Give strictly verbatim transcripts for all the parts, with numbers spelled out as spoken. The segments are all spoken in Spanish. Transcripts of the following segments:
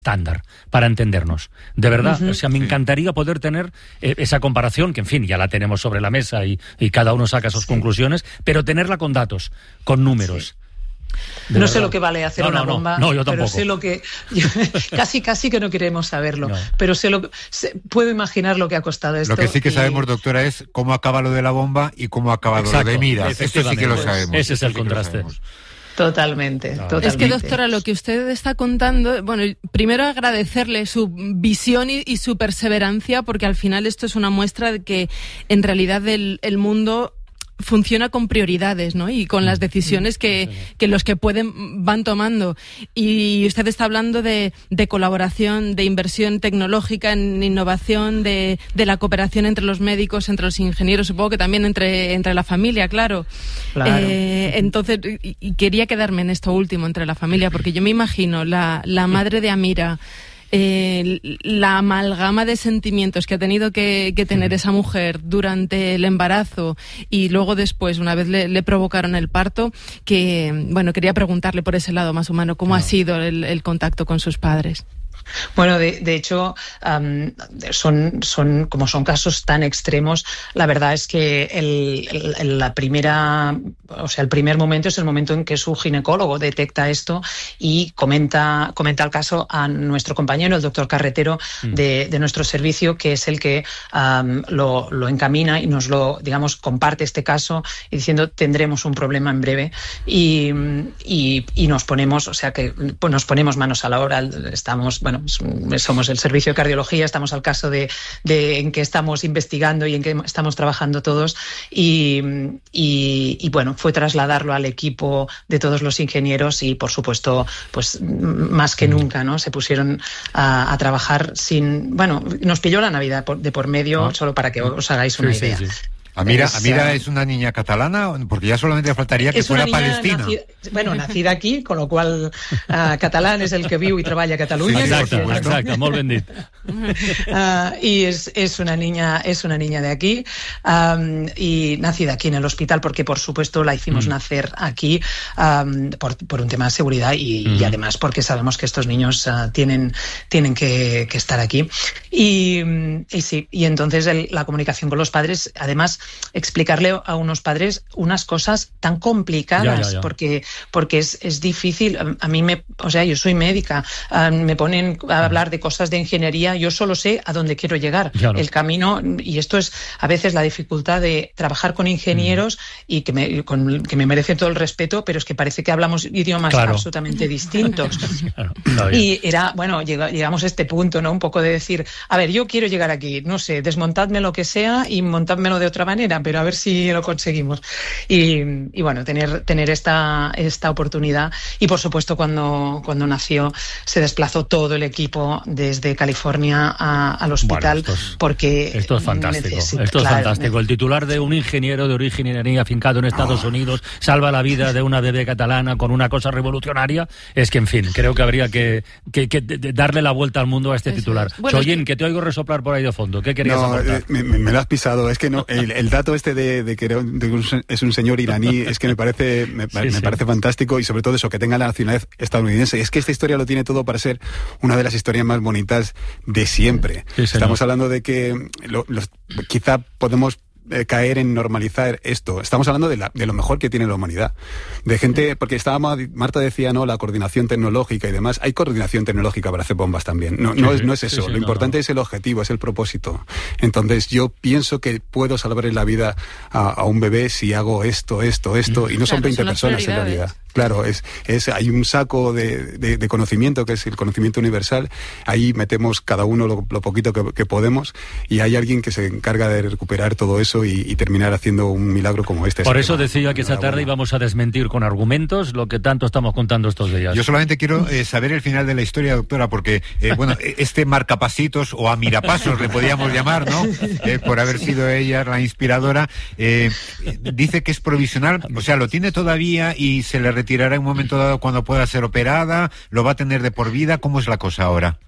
estándar para entendernos. De verdad, uh-huh. o sea, me encantaría poder tener eh, esa comparación, que en fin, ya la tenemos sobre la mesa y, y cada uno saca sus sí. conclusiones, pero tenerla con datos, con números. Sí. No verdad. sé lo que vale hacer no, una no, bomba, no, yo pero sé lo que... Yo, casi, casi que no queremos saberlo, no. pero sé lo sé, puedo imaginar lo que ha costado esto. Lo que sí que y... sabemos, doctora, es cómo acaba lo de la bomba y cómo ha acabado Exacto, lo de Miras. Esto sí que lo sabemos. Ese es el sí contraste. Totalmente, no. totalmente. Es que, doctora, lo que usted está contando, bueno, primero agradecerle su visión y, y su perseverancia, porque al final esto es una muestra de que en realidad el, el mundo funciona con prioridades, ¿no? Y con las decisiones que, que los que pueden van tomando. Y usted está hablando de, de colaboración, de inversión tecnológica en innovación, de, de la cooperación entre los médicos, entre los ingenieros, supongo que también entre, entre la familia, claro. Claro. Eh, entonces, y, y quería quedarme en esto último, entre la familia, porque yo me imagino la, la madre de Amira, Eh, la amalgama de sentimientos que ha tenido que, que tener esa mujer durante el embarazo y luego después, una vez le, le provocaron el parto, que, bueno, quería preguntarle por ese lado más humano, ¿cómo no. ha sido el, el contacto con sus padres? Bueno, de, de hecho, um, son, son, como son casos tan extremos, la verdad es que el, el, la primera, o sea, el primer momento es el momento en que su ginecólogo detecta esto y comenta, comenta el caso a nuestro compañero, el doctor Carretero, mm. de, de nuestro servicio, que es el que um, lo, lo encamina y nos lo, digamos, comparte este caso y diciendo tendremos un problema en breve y, y, y nos ponemos, o sea, que pues nos ponemos manos a la obra, estamos, bueno, somos el servicio de cardiología, estamos al caso de, de en que estamos investigando y en que estamos trabajando todos y, y, y bueno, fue trasladarlo al equipo de todos los ingenieros y por supuesto, pues más que nunca, ¿no? Se pusieron a, a trabajar sin, bueno, nos pilló la Navidad por, de por medio, ¿no? Solo para que os hagáis una sí, idea. Sí, sí. Amira, es, Amira es una niña catalana, porque ya solamente faltaría que fuera palestina. Nacida, bueno, nacida aquí, con lo cual uh, catalán es el que viu i treballa a Catalunya. Sí, exacto, exacto, molt ben dit. Uh, y es, es una niña, es una niña de aquí um, y nacida aquí en el hospital, porque por supuesto la hicimos mm. nacer aquí um, por, por un tema de seguridad y, mm. y además porque sabemos que estos niños uh, tienen, tienen que, que estar aquí. Y, y sí, y entonces el, la comunicación con los padres, además explicarle a unos padres unas cosas tan complicadas, ya, ya, ya. porque porque es, es difícil. A, a mí me, o sea, yo soy médica, uh, me ponen a hablar de cosas de ingeniería, yo solo sé a dónde quiero llegar, claro. el camino, y esto es a veces la dificultad de trabajar con ingenieros mm. y que me, con, que me merecen todo el respeto, pero es que parece que hablamos idiomas claro. absolutamente distintos. claro, claro, y era, bueno, llega, llegamos a este punto, ¿no? Un poco de decir, a ver, yo quiero llegar aquí, no sé, desmontadme lo que sea y montádmelo de otra manera, pero a ver si lo conseguimos. Y, y bueno, tener, tener esta, esta oportunidad. Y por supuesto, cuando, cuando nació, se desplazó todo el equipo desde California a, al hospital. Bueno, esto es, porque esto es fantástico. Necesita, esto es claro, fantástico. El titular de un ingeniero de origen iraní afincado en Estados oh. Unidos salva la vida de una bebé catalana con una cosa revolucionaria. Es que, en fin, creo que habría que, que, que darle la vuelta al mundo a este Eso titular. Bueno, Soyin, es que... que te oigo resoplar por ahí de fondo. ¿Qué querías no, aportar? Me, me, me lo has pisado. Es que no, el, el dato este de, de que es un señor iraní es que me parece me, sí, me sí. parece fantástico, y sobre todo eso, que tenga la nacionalidad estadounidense. Es que esta historia lo tiene todo para ser una de las historias más bonitas de siempre. Sí, Estamos hablando de que lo, los, quizá podemos Eh, caer en normalizar esto. Estamos hablando de, la, de lo mejor que tiene la humanidad. De gente, porque estábamos, Marta decía, ¿no? La coordinación tecnológica y demás. Hay coordinación tecnológica para hacer bombas también. No, sí, no, es, no es eso. Sí, sí, lo no, importante no. es el objetivo, es el propósito. Entonces, yo pienso que puedo salvarle la vida a, a un bebé si hago esto, esto, esto, y no son claro, veinte son personas en realidad. Claro, es, es, hay un saco de, de, de conocimiento, que es el conocimiento universal. Ahí metemos cada uno lo, lo poquito que, que podemos, y hay alguien que se encarga de recuperar todo eso y, y terminar haciendo un milagro como este. Por eso decía que esta tarde íbamos a desmentir con argumentos lo que tanto estamos contando estos días. Yo solamente quiero eh, saber el final de la historia, doctora, porque, eh, bueno, este marcapasitos o amirapasos le podíamos llamar, ¿no? Eh, por haber sido ella la inspiradora. Eh, dice que es provisional, o sea, lo tiene todavía y se le retirará en un momento dado cuando pueda ser operada, lo va a tener de por vida. ¿Cómo es la cosa ahora?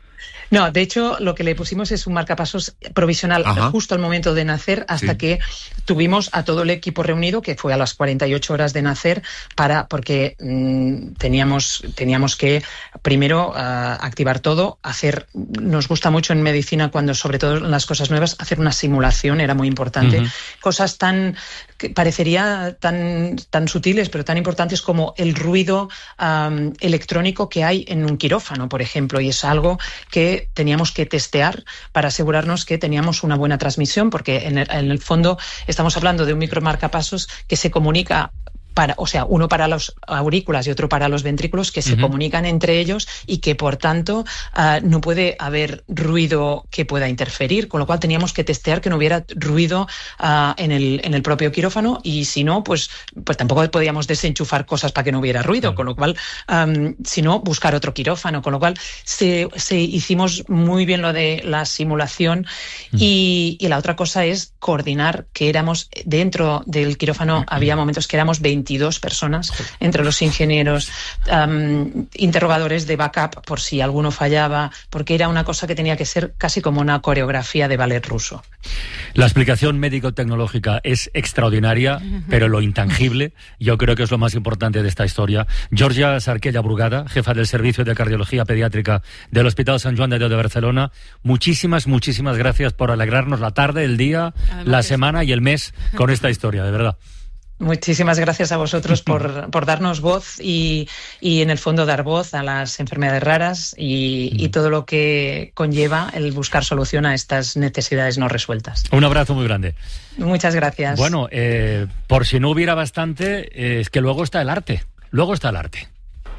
No, de hecho, lo que le pusimos es un marcapasos provisional Ajá. justo al momento de nacer, hasta sí. que tuvimos a todo el equipo reunido, que fue a las cuarenta y ocho horas de nacer, para porque mmm, teníamos, teníamos que primero uh, activar todo, hacer, nos gusta mucho en medicina, cuando sobre todo en las cosas nuevas, hacer una simulación, era muy importante. Uh-huh. Cosas tan, que parecería tan, tan sutiles, pero tan importantes como el ruido um, electrónico que hay en un quirófano, por ejemplo, y es algo que teníamos que testear para asegurarnos que teníamos una buena transmisión, porque en el, en el fondo estamos hablando de un micromarcapasos que se comunica para, o sea, uno para los aurículas y otro para los ventrículos, que se uh-huh. comunican entre ellos y que, por tanto, uh, no puede haber ruido que pueda interferir, con lo cual teníamos que testear que no hubiera ruido uh, en, el, en el propio quirófano, y si no, pues, pues tampoco podíamos desenchufar cosas para que no hubiera ruido, uh-huh. con lo cual, um, si no, buscar otro quirófano, con lo cual se, se hicimos muy bien lo de la simulación uh-huh. y, y la otra cosa es coordinar que éramos, dentro del quirófano uh-huh. había momentos que éramos veintidós personas, entre los ingenieros, um, interrogadores de backup por si alguno fallaba, porque era una cosa que tenía que ser casi como una coreografía de ballet ruso. La explicación médico-tecnológica es extraordinaria, pero lo intangible yo creo que es lo más importante de esta historia. Georgia Sarquella Brugada, jefa del Servicio de Cardiología Pediátrica del Hospital Sant Joan de Déu de Barcelona, muchísimas, muchísimas gracias por alegrarnos la tarde, el día, Además la semana y el mes con esta historia, de verdad. Muchísimas gracias a vosotros por, por darnos voz y, y, en el fondo, dar voz a las enfermedades raras y, y todo lo que conlleva el buscar solución a estas necesidades no resueltas. Un abrazo muy grande. Muchas gracias. Bueno, eh, por si no hubiera bastante, eh, es que luego está el arte. Luego está el arte.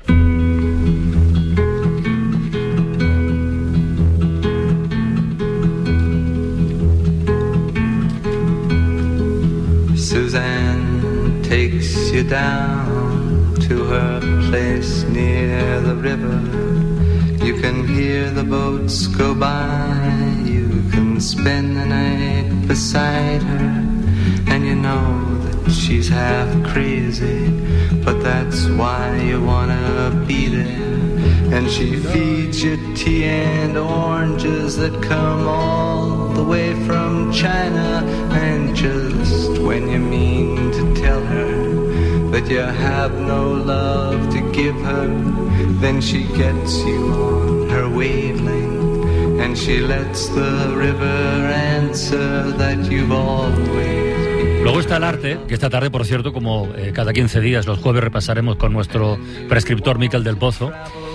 Suzanne takes you down to her place near the river. You can hear the boats go by. You can spend the night beside her. And you know that she's half crazy, but that's why you wanna be there. And she feeds you tea and oranges that come all the way from China. And just when you mean to tell her that you have no love to give her, then she gets you on her wavelength, and she lets the river answer that you've always. Luego está el arte, que esta tarde, por cierto, como eh, cada quince días, los jueves repasaremos con nuestro prescriptor Miquel del Pozo.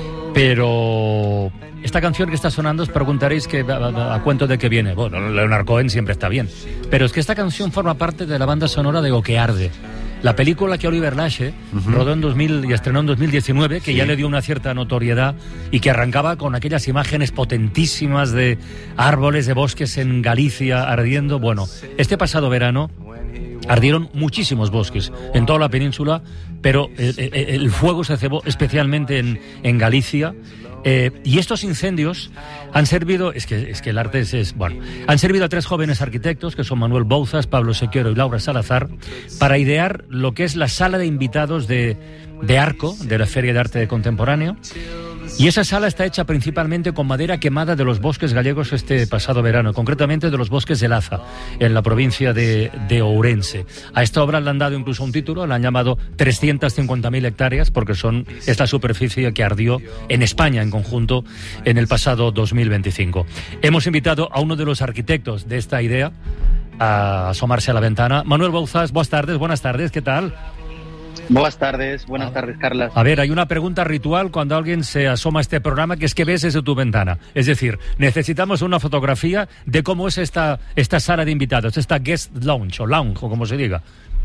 Pero esta canción que está sonando, os preguntaréis que, a, a cuento de qué viene. Bueno, Leonard Cohen siempre está bien. Pero es que esta canción forma parte de la banda sonora de O que arde. La película que Oliver Lache uh-huh. rodó en dos mil y estrenó en dos mil diecinueve, que sí. ya le dio una cierta notoriedad y que arrancaba con aquellas imágenes potentísimas de árboles de bosques en Galicia ardiendo. Bueno, este pasado verano ardieron muchísimos bosques en toda la península, pero el, el, el fuego se cebó especialmente en, en Galicia. Eh, y estos incendios han servido, es que, es que el arte es, es, bueno, han servido a tres jóvenes arquitectos, que son Manuel Bouzas, Pablo Sequero y Laura Salazar, para idear lo que es la sala de invitados de, de Arco, de la Feria de Arte Contemporáneo. Y esa sala está hecha principalmente con madera quemada de los bosques gallegos este pasado verano, concretamente de los bosques de Laza, en la provincia de, de Ourense. A esta obra le han dado incluso un título, la han llamado trescientas cincuenta mil hectáreas, porque son esta superficie que ardió en España en conjunto en el pasado dos mil veinticinco. Hemos invitado a uno de los arquitectos de esta idea a asomarse a la ventana. Manuel Bouzas, buenas tardes, buenas tardes, ¿qué tal? Buenas tardes, buenas tardes, Carlas. A ver, hay una pregunta ritual cuando alguien se asoma a este programa, que es que ves desde tu ventana. Es decir, necesitamos una fotografía de cómo es esta, esta sala de invitados, esta guest lounge o lounge, o como se diga.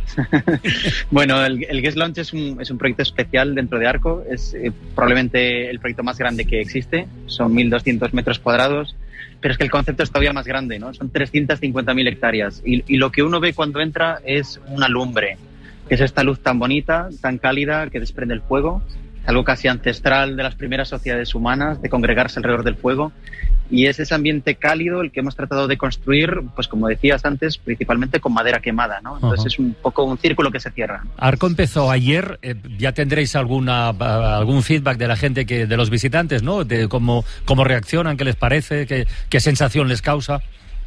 Bueno, el, el Guest Lounge es un, es un proyecto especial dentro de Arco. Es eh, probablemente el proyecto más grande que existe. Son mil doscientos metros cuadrados. Pero es que el concepto es todavía más grande, ¿no? Son trescientas cincuenta mil hectáreas. Y, y lo que uno ve cuando entra es una lumbre. Es esta luz tan bonita, tan cálida que desprende el fuego, algo casi ancestral de las primeras sociedades humanas, de congregarse alrededor del fuego. Y es ese ambiente cálido el que hemos tratado de construir, pues como decías antes, principalmente con madera quemada, ¿no? Entonces uh-huh. es un poco un círculo que se cierra. Arco empezó ayer, eh, ya tendréis alguna algún feedback de la gente, que de los visitantes, ¿no? De cómo, cómo reaccionan, qué les parece, qué, qué sensación les causa.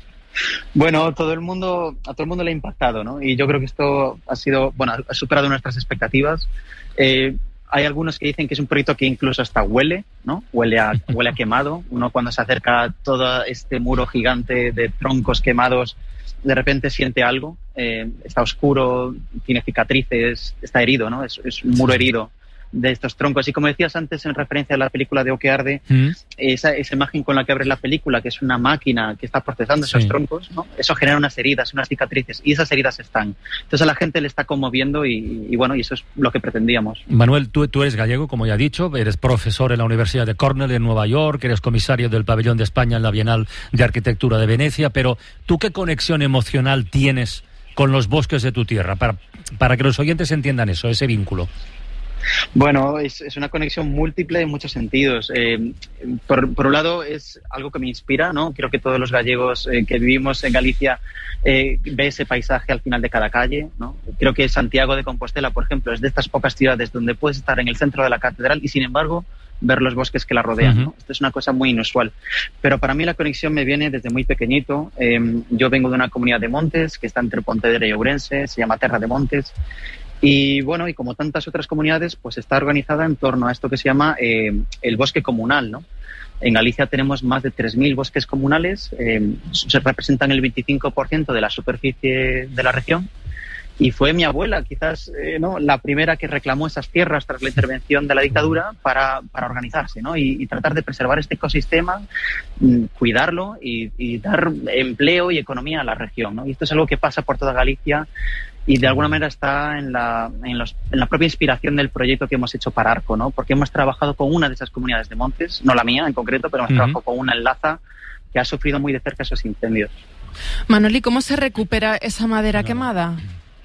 Bueno, todo el mundo, a todo el mundo le ha impactado, ¿no? Y yo creo que esto ha sido, bueno, ha superado nuestras expectativas. Eh, Hay algunos que dicen que es un proyecto que incluso hasta huele, ¿no? Huele a, huele a quemado. Uno cuando se acerca a todo este muro gigante de troncos quemados, de repente siente algo. Eh, está oscuro, tiene cicatrices, está herido, ¿no? Es, es un muro herido de estos troncos. Y como decías antes, en referencia a la película de O que arde, mm. esa, esa imagen con la que abre la película, que es una máquina que está procesando esos sí. troncos, ¿no? Eso genera unas heridas, unas cicatrices, y esas heridas están. Entonces a la gente le está conmoviendo y, y bueno, y eso es lo que pretendíamos. Manuel, tú, tú eres gallego, como ya he dicho, eres profesor en la Universidad de Cornell en Nueva York, eres comisario del Pabellón de España en la Bienal de Arquitectura de Venecia, pero ¿tú qué conexión emocional tienes con los bosques de tu tierra? Para, para que los oyentes entiendan eso, ese vínculo. Bueno, es, es una conexión múltiple en muchos sentidos. Eh, por, por un lado, es algo que me inspira, ¿no? Creo que todos los gallegos eh, que vivimos en Galicia eh, ve ese paisaje al final de cada calle, ¿no? Creo que Santiago de Compostela, por ejemplo, es de estas pocas ciudades donde puedes estar en el centro de la catedral y, sin embargo, ver los bosques que la rodean, ¿no? Uh-huh. Esto es una cosa muy inusual. Pero para mí la conexión me viene desde muy pequeñito. Eh, yo vengo de una comunidad de montes que está entre Pontevedra y Ourense, se llama Terra de Montes. Y bueno, y como tantas otras comunidades, pues está organizada en torno a esto que se llama eh, el bosque comunal, ¿no? En Galicia tenemos más de tres mil bosques comunales, eh, se representan el veinticinco por ciento de la superficie de la región. Y fue mi abuela, quizás, eh, ¿no? la primera que reclamó esas tierras tras la intervención de la dictadura para, para organizarse, ¿no? Y, y tratar de preservar este ecosistema, mm, cuidarlo y, y dar empleo y economía a la región, ¿no? Y esto es algo que pasa por toda Galicia y de alguna manera está en la, en, los, en la propia inspiración del proyecto que hemos hecho para Arco, ¿no? Porque hemos trabajado con una de esas comunidades de montes, no la mía en concreto, pero hemos uh-huh. trabajado con una en Laza que ha sufrido muy de cerca esos incendios. Manuel, ¿y cómo se recupera esa madera no. quemada?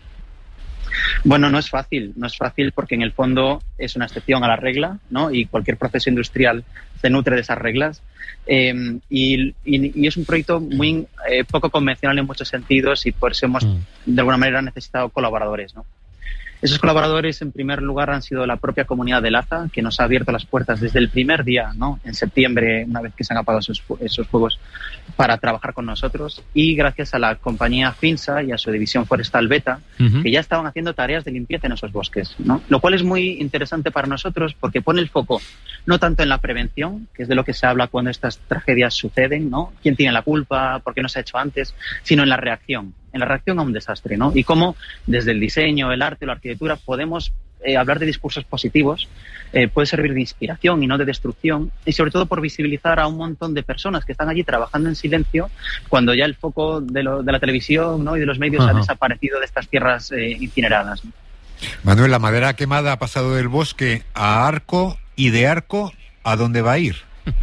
Bueno, no es fácil, no es fácil porque en el fondo es una excepción a la regla, ¿no? Y cualquier proceso industrial se nutre de esas reglas. Eh, y, y, y es un proyecto muy eh, poco convencional en muchos sentidos y por eso hemos mm. de alguna manera necesitado colaboradores, ¿no? Esos colaboradores, en primer lugar, han sido la propia comunidad de Laza, que nos ha abierto las puertas desde el primer día, ¿no? En septiembre, una vez que se han apagado esos, esos fuegos, para trabajar con nosotros. Y gracias a la compañía Finsa y a su división forestal Beta, uh-huh. que ya estaban haciendo tareas de limpieza en esos bosques, ¿no? Lo cual es muy interesante para nosotros porque pone el foco no tanto en la prevención, que es de lo que se habla cuando estas tragedias suceden, ¿no? ¿Quién tiene la culpa? ¿Por qué no se ha hecho antes? Sino en la reacción. en la reacción a un desastre, ¿no? Y cómo desde el diseño, el arte, la arquitectura podemos eh, hablar de discursos positivos, eh, puede servir de inspiración y no de destrucción, y sobre todo por visibilizar a un montón de personas que están allí trabajando en silencio cuando ya el foco de, lo, de la televisión, ¿no? y de los medios Ajá. ha desaparecido de estas tierras eh, incineradas, ¿no? Manuel, la madera quemada ha pasado del bosque a Arco, y de Arco, ¿a dónde va a ir?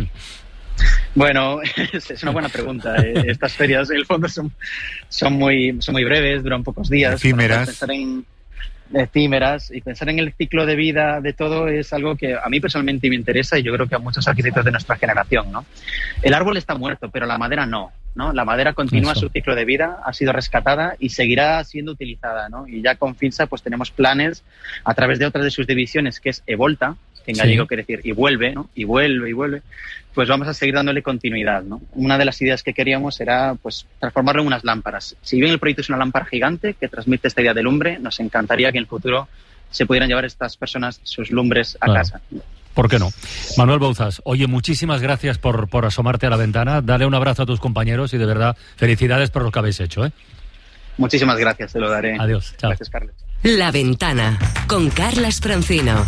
Bueno, es una buena pregunta. Estas ferias, en el fondo, son, son, muy, son muy breves, duran pocos días. Efímeras. Pensar en efímeras y pensar en el ciclo de vida de todo es algo que a mí personalmente me interesa y yo creo que a muchos arquitectos de nuestra generación, ¿no? El árbol está muerto, pero la madera no, ¿no? La madera continúa Eso. su ciclo de vida, ha sido rescatada y seguirá siendo utilizada, ¿no? Y ya con Finsa pues tenemos planes a través de otra de sus divisiones, que es Evolta, que en gallego sí. quiere decir y vuelve, ¿no? Y vuelve, y vuelve, pues vamos a seguir dándole continuidad, ¿no? Una de las ideas que queríamos era, pues, transformarlo en unas lámparas. Si bien el proyecto es una lámpara gigante que transmite esta idea de lumbre, nos encantaría que en el futuro se pudieran llevar estas personas sus lumbres a claro. casa. ¿Por qué no? Manuel Bouzas, oye, muchísimas gracias por, por asomarte a la ventana, dale un abrazo a tus compañeros y de verdad, felicidades por lo que habéis hecho, ¿eh? Muchísimas gracias, te lo daré. Adiós, chao. Gracias, Carlos. La Ventana, con Carlas Francino.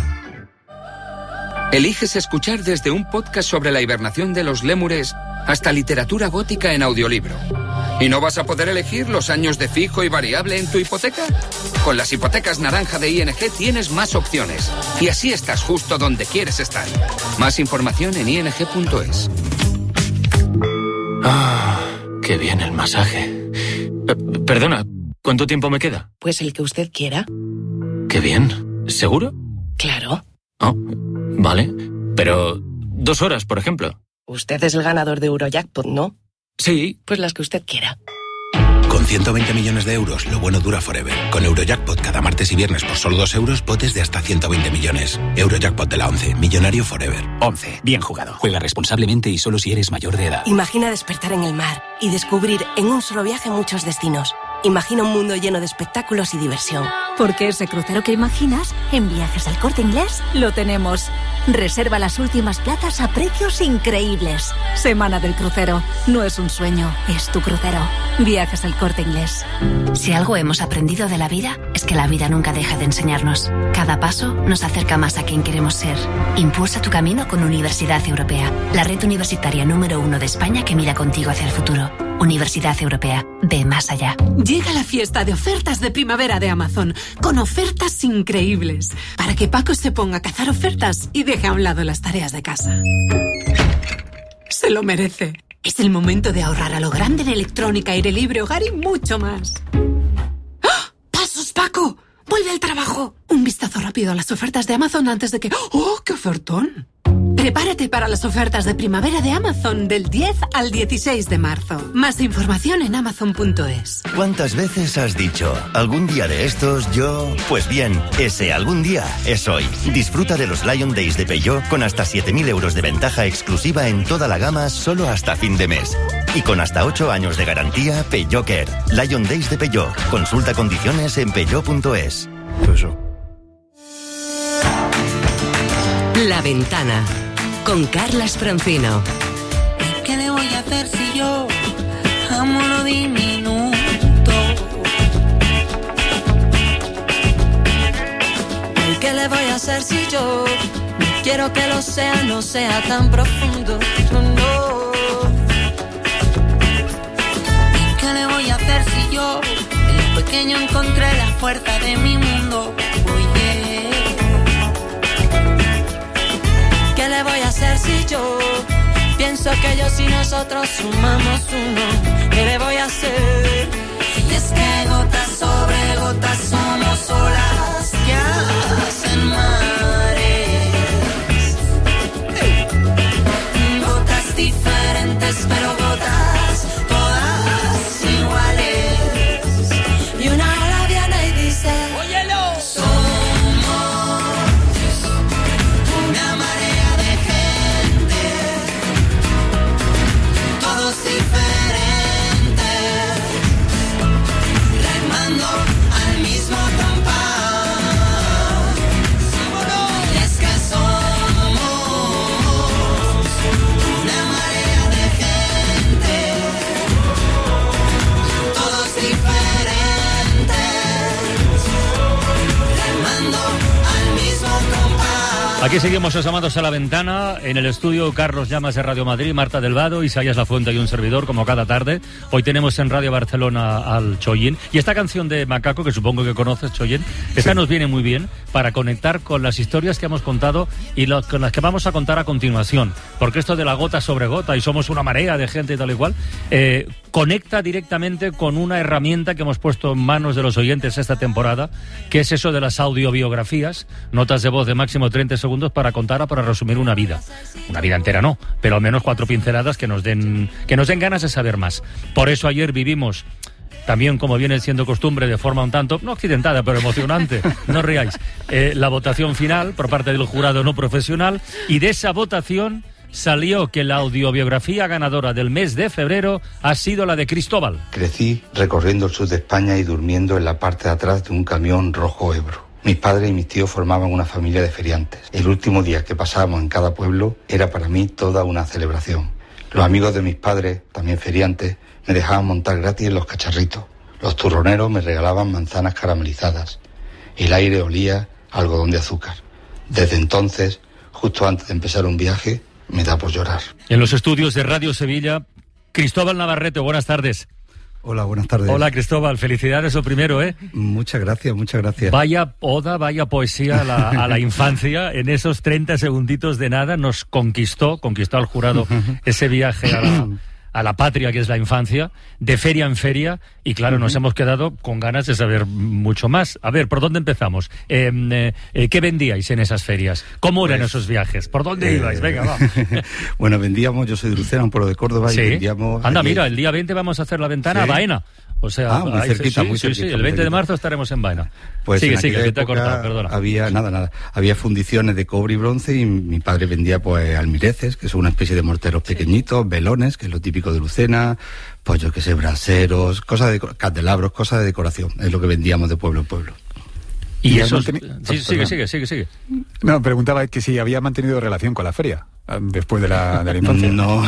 Eliges escuchar desde un podcast sobre la hibernación de los lémures hasta literatura gótica en audiolibro. ¿Y no vas a poder elegir los años de fijo y variable en tu hipoteca? Con las hipotecas naranja de I N G tienes más opciones y así estás justo donde quieres estar. Más información en i n g punto es. Ah, qué bien el masaje. Eh, perdona, ¿cuánto tiempo me queda? Pues el que usted quiera. Qué bien. ¿Seguro? Claro. Oh, vale. Pero dos horas, por ejemplo. Usted es el ganador de Eurojackpot, ¿no? Sí. Pues las que usted quiera. Con ciento veinte millones de euros, lo bueno dura forever. Con Eurojackpot, cada martes y viernes por solo dos euros, potes de hasta ciento veinte millones. Eurojackpot de la once, millonario forever. once. Bien jugado. Juega responsablemente y solo si eres mayor de edad. Imagina despertar en el mar y descubrir en un solo viaje muchos destinos. Imagina un mundo lleno de espectáculos y diversión. Porque ese crucero que imaginas, en Viajes al Corte Inglés, lo tenemos. Reserva las últimas plazas a precios increíbles. Semana del crucero. No es un sueño, es tu crucero. Viajes al Corte Inglés. Si algo hemos aprendido de la vida, es que la vida nunca deja de enseñarnos. Cada paso nos acerca más a quien queremos ser. Impulsa tu camino con Universidad Europea, la red universitaria número uno de España que mira contigo hacia el futuro. Universidad Europea, ve más allá. Llega la fiesta de ofertas de primavera de Amazon, con ofertas increíbles, para que Paco se ponga a cazar ofertas y deje a un lado las tareas de casa. Se lo merece. Es el momento de ahorrar a lo grande en electrónica, aire libre, hogar y mucho más. ¡Ah! ¡Pasos, Paco! ¡Vuelve al trabajo! Un vistazo rápido a las ofertas de Amazon antes de que... ¡Oh, qué ofertón! Prepárate para las ofertas de primavera de Amazon del diez al dieciséis de marzo. Más información en amazon punto es. ¿Cuántas veces has dicho, algún día de estos yo...? Pues bien, ese algún día es hoy. Disfruta de los Lion Days de Peugeot con hasta siete mil euros de ventaja exclusiva en toda la gama solo hasta fin de mes. Y con hasta ocho años de garantía, Peugeot Care. Lion Days de Peugeot. Consulta condiciones en peugeot punto es. La Ventana con Carlas Francino. ¿Qué le voy a hacer si yo amo lo diminuto? ¿Qué le voy a hacer si yo quiero que el océano sea tan profundo? No. ¿Qué le voy a hacer si yo en lo pequeño encontré la fuerza de mi mundo? Oye. ¿Qué le voy a hacer si yo pienso que ellos y nosotros sumamos uno? ¿Qué le voy a hacer? Y es que gotas sobre gotas somos olas que hacen mares. Gotas diferentes pero gotas todas iguales. Y una ola viene y dice, óyelo, somos una marea de gente, todos diferentes, remando al mismo compás. Y es que somos una marea de gente, todos diferentes, remando al mismo compás. Aquí seguimos asomados a la ventana, en el estudio Carlos Llamas de Radio Madrid, Marta Delvado, Isaías Lafuente y un servidor, como cada tarde. Hoy tenemos en Radio Barcelona al Choyin. Y esta canción de Macaco, que supongo que conoces, Choyin, esta sí nos viene muy bien para conectar con las historias que hemos contado y lo, con las que vamos a contar a continuación. Porque esto de la gota sobre gota y somos una marea de gente y tal y cual, eh, conecta directamente con una herramienta que hemos puesto en manos de los oyentes esta temporada, que es eso de las audiobiografías, notas de voz de máximo treinta segundos para contar o para resumir una vida. Una vida entera no, pero al menos cuatro pinceladas que nos den, que nos den ganas de saber más. Por eso ayer vivimos, también como viene siendo costumbre, de forma un tanto, no accidentada, pero emocionante, no ríais, eh, la votación final por parte del jurado no profesional, y de esa votación salió que la audiobiografía ganadora del mes de febrero ha sido la de Cristóbal. Crecí recorriendo el sur de España y durmiendo en la parte de atrás de un camión rojo Ebro. Mis padres y mis tíos formaban una familia de feriantes. El último día que pasábamos en cada pueblo era para mí toda una celebración. Los amigos de mis padres, también feriantes, me dejaban montar gratis en los cacharritos. Los turroneros me regalaban manzanas caramelizadas. El aire olía a algodón de azúcar. Desde entonces, justo antes de empezar un viaje, me da por llorar. En los estudios de Radio Sevilla, Cristóbal Navarrete, buenas tardes. Hola, buenas tardes. Hola, Cristóbal, felicidades lo primero, ¿eh? Muchas gracias, muchas gracias. Vaya oda, vaya poesía a la, a la infancia. En esos treinta segunditos de nada nos conquistó, conquistó al jurado ese viaje a la, a la patria que es la infancia, de feria en feria, y claro, uh-huh. nos hemos quedado con ganas de saber mucho más. A ver, ¿por dónde empezamos? Eh, eh, ¿Qué vendíais en esas ferias? ¿Cómo eran pues, esos viajes? ¿Por dónde eh, ibais? Venga, va. Bueno, vendíamos, yo soy de Lucena, un pueblo de Córdoba, ¿Sí? y vendíamos... Anda, allí... mira, el día veinte vamos a hacer la ventana ¿Sí? a Baena. O sea, ah, muy cerquita, sí, muy sí, cerquita. Sí, el veinte de marzo estaremos en Baena. Pues sigue, en sigue, que te he época cortado, perdona. Había, nada, nada, había fundiciones de cobre y bronce y mi padre vendía pues almireces, que son una especie de morteros sí. pequeñitos, velones, que es lo típico de Lucena, pues yo qué sé, braseros, cosas de candelabros, cosas de decoración, es lo que vendíamos de pueblo en pueblo. Y, y eso... Manteni- sí, sigue, sigue, sigue, sigue. No, preguntaba que si había mantenido relación con la feria después de la, de la infancia. No,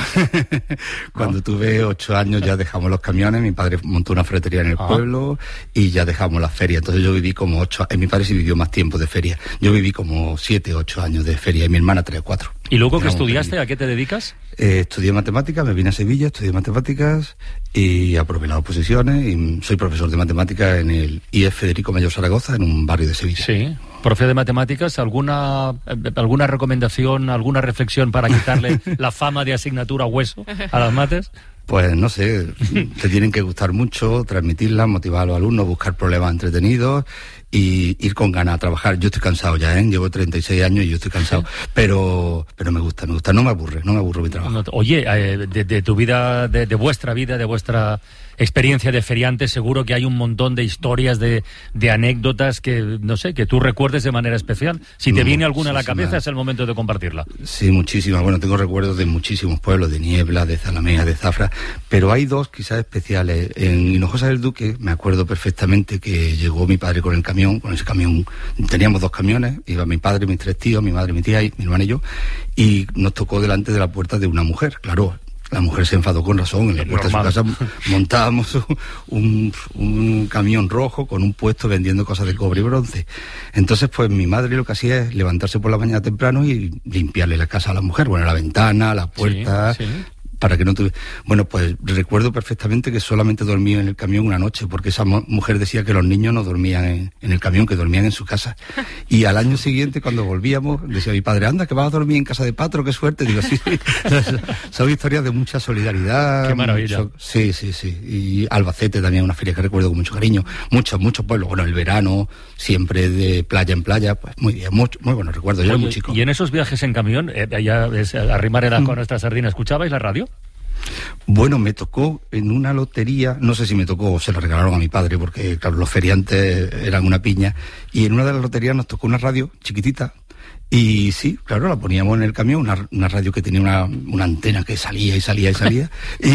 cuando ¿No? tuve ocho años ya dejamos los camiones, mi padre montó una ferretería en el ah. pueblo y ya dejamos la feria, entonces yo viví como ocho, eh, mi padre sí vivió más tiempo de feria, yo viví como siete, ocho años de feria y mi hermana tres o cuatro. ¿Y luego que estudiaste, a qué te dedicas? Eh, estudié matemáticas, me vine a Sevilla, estudié matemáticas y aprobé las oposiciones y soy profesor de matemáticas en el I E Federico Mayor Zaragoza, en un barrio de Sevilla. Sí. Profe de matemáticas, ¿alguna alguna recomendación, alguna reflexión para quitarle la fama de asignatura hueso a las mates? Pues no sé, te tienen que gustar mucho, transmitirlas, motivar a los alumnos, buscar problemas entretenidos y ir con ganas a trabajar. Yo estoy cansado ya, ¿eh? Llevo treinta y seis años y yo estoy cansado, pero pero me gusta, me gusta, no me aburre, no me aburre mi trabajo. Oye, eh, de, de tu vida, de, de vuestra vida, de vuestra experiencia de feriante, seguro que hay un montón de historias, de, de anécdotas que, no sé, que tú recuerdes de manera especial. Si te no, viene alguna a la cabeza, es el momento de compartirla. Sí, muchísimas. Bueno, tengo recuerdos de muchísimos pueblos, de Niebla, de Zalamea, de Zafra, pero hay dos quizás especiales. En Hinojosa del Duque me acuerdo perfectamente que llegó mi padre con el camión, con ese camión, teníamos dos camiones, iba mi padre, mis tres tíos, mi madre, mi tía y mi hermana y yo, y nos tocó delante de la puerta de una mujer, claro. La mujer se enfadó con razón, en la puerta Normal. de su casa montábamos un, un camión rojo con un puesto vendiendo cosas de cobre y bronce. Entonces, pues mi madre lo que hacía es levantarse por la mañana temprano y limpiarle la casa a la mujer, bueno, la ventana, la puerta... Sí, sí. Para que no tuviera... Bueno, pues recuerdo perfectamente que solamente dormí en el camión una noche, porque esa mo- mujer decía que los niños no dormían en, en el camión, que dormían en su casa. Y al año siguiente, cuando volvíamos, decía mi padre, anda, que vas a dormir en casa de Patro, qué suerte. Digo, sí, sí. Son historias de mucha solidaridad. Qué maravilla. Mucho... Sí, sí, sí. Y Albacete también, una feria que recuerdo con mucho cariño. Muchos, muchos pueblos. Bueno, el verano, siempre de playa en playa, pues muy bien, muy, muy buenos recuerdos. Yo era muy chico. Y en esos viajes en camión, eh, ya es, arrimar el asco a nuestra sardina, ¿escuchabais la radio? Bueno, me tocó en una lotería, no sé si me tocó o se la regalaron a mi padre, porque claro, los feriantes eran una piña, y en una de las loterías nos tocó una radio chiquitita, y sí, claro, la poníamos en el camión, una, una radio que tenía una, una antena que salía y salía y salía,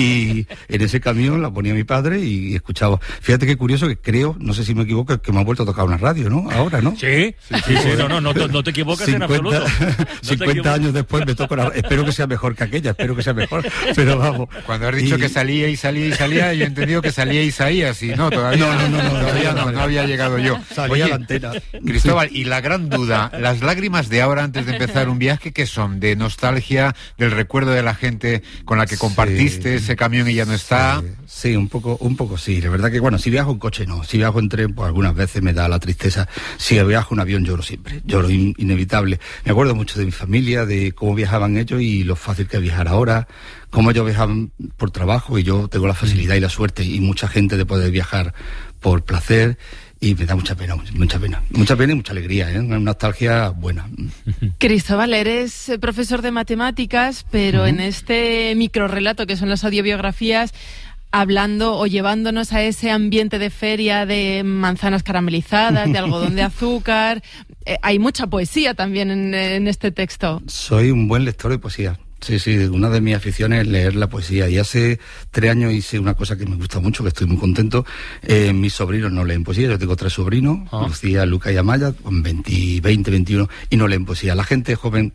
y en ese camión la ponía mi padre y escuchaba. Fíjate qué curioso que creo, no sé si me equivoco, que me ha vuelto a tocar una radio, ¿no? Ahora, ¿no? Sí, sí, sí, sí no, no, no, no te equivocas cincuenta, en absoluto. No cincuenta años después me toca una... Espero que sea mejor que aquella, espero que sea mejor, pero vamos. Cuando has dicho y... que salía y salía y salía, yo he entendido que salía Isaías, y no, todavía no, no, no, no, todavía no, no había llegado yo. Salía Oye, la antena. Cristóbal, y la gran duda, las lágrimas de ahora antes de empezar un viaje, ¿qué son? ¿De nostalgia, del recuerdo de la gente con la que compartiste sí, ese camión y ya no está? Sí, sí, un poco, un poco sí. La verdad que, bueno, si viajo en coche no, si viajo en tren, pues algunas veces me da la tristeza. Si viajo en avión lloro siempre, lloro in, inevitable. Me acuerdo mucho de mi familia, de cómo viajaban ellos y lo fácil que es viajar ahora, cómo ellos viajaban por trabajo y yo tengo la facilidad y la suerte y mucha gente de poder viajar por placer. Y me da mucha pena, mucha pena. Mucha pena y mucha alegría, ¿eh? Una nostalgia buena. Cristóbal, eres profesor de matemáticas, pero uh-huh. en este microrrelato que son las audiobiografías, hablando o llevándonos a ese ambiente de feria de manzanas caramelizadas, de algodón de azúcar, eh, hay mucha poesía también en, en este texto. Soy un buen lector de poesía. Sí, sí, una de mis aficiones es leer la poesía. Y hace tres años hice una cosa que me gusta mucho, que estoy muy contento. Eh, mis sobrinos no leen poesía, yo tengo tres sobrinos, oh. Lucía, Luca y Amaya, con veinte, veinte, veintiuno, y no leen poesía. La gente joven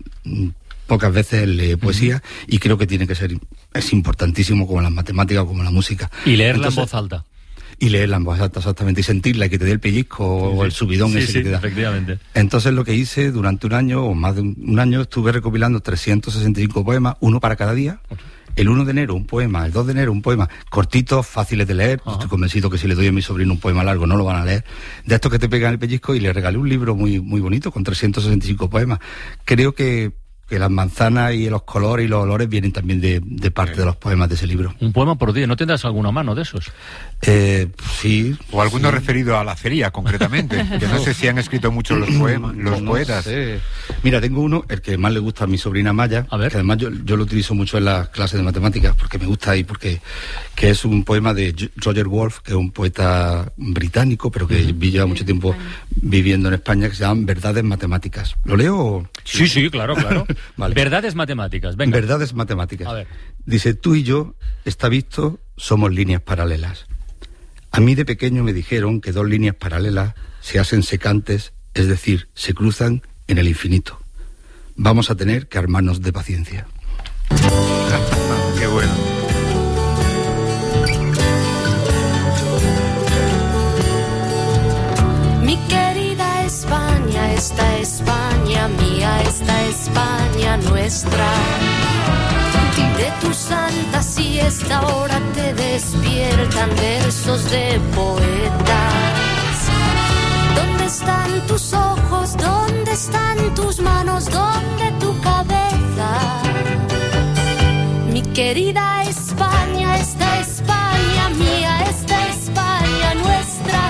pocas veces lee poesía uh-huh. y creo que tiene que ser, es importantísimo como las matemáticas o como la música. Y leerla Entonces, en voz alta. Y leerla en voz alta, exactamente, y sentirla, y que te dé el pellizco sí, o el subidón sí, ese sí, que te da. Efectivamente. Entonces lo que hice durante un año, o más de un, un año, estuve recopilando trescientos sesenta y cinco poemas, uno para cada día. Okay. El uno de enero un poema, el dos de enero un poema, cortitos, fáciles de leer. Uh-huh. Estoy convencido que si le doy a mi sobrino un poema largo no lo van a leer. De estos que te pegan el pellizco, y le regalé un libro muy, muy bonito con trescientos sesenta y cinco poemas. Creo que que las manzanas y los colores y los olores vienen también de, de parte de los poemas de ese libro. Un poema por día, ¿no tendrás alguna mano de esos? Eh, sí. O alguno sí. referido a la feria, concretamente. Que no sé si han escrito mucho los poemas, los no poetas. Sé. Mira, tengo uno, el que más le gusta a mi sobrina Maya, a ver. que además yo, yo lo utilizo mucho en las clases de matemáticas, porque me gusta y porque que es un poema de Roger Wolf, que es un poeta británico, pero que uh-huh. lleva mucho tiempo viviendo en España, que se llama Verdades Matemáticas. ¿Lo leo? Sí, sí, claro, claro. Vale. Verdades matemáticas, venga. Verdades matemáticas. A ver. Dice, tú y yo, está visto, somos líneas paralelas. A mí de pequeño me dijeron que dos líneas paralelas se hacen secantes, es decir, se cruzan en el infinito. Vamos a tener que armarnos de paciencia. Ah, qué bueno. Mi querida España, esta España mía, esta España nuestra. De tu santa siesta ahora te despiertan versos de poetas. ¿Dónde están tus ojos? ¿Dónde están tus manos? ¿Dónde tu cabeza? Mi querida España, esta España mía, esta España nuestra.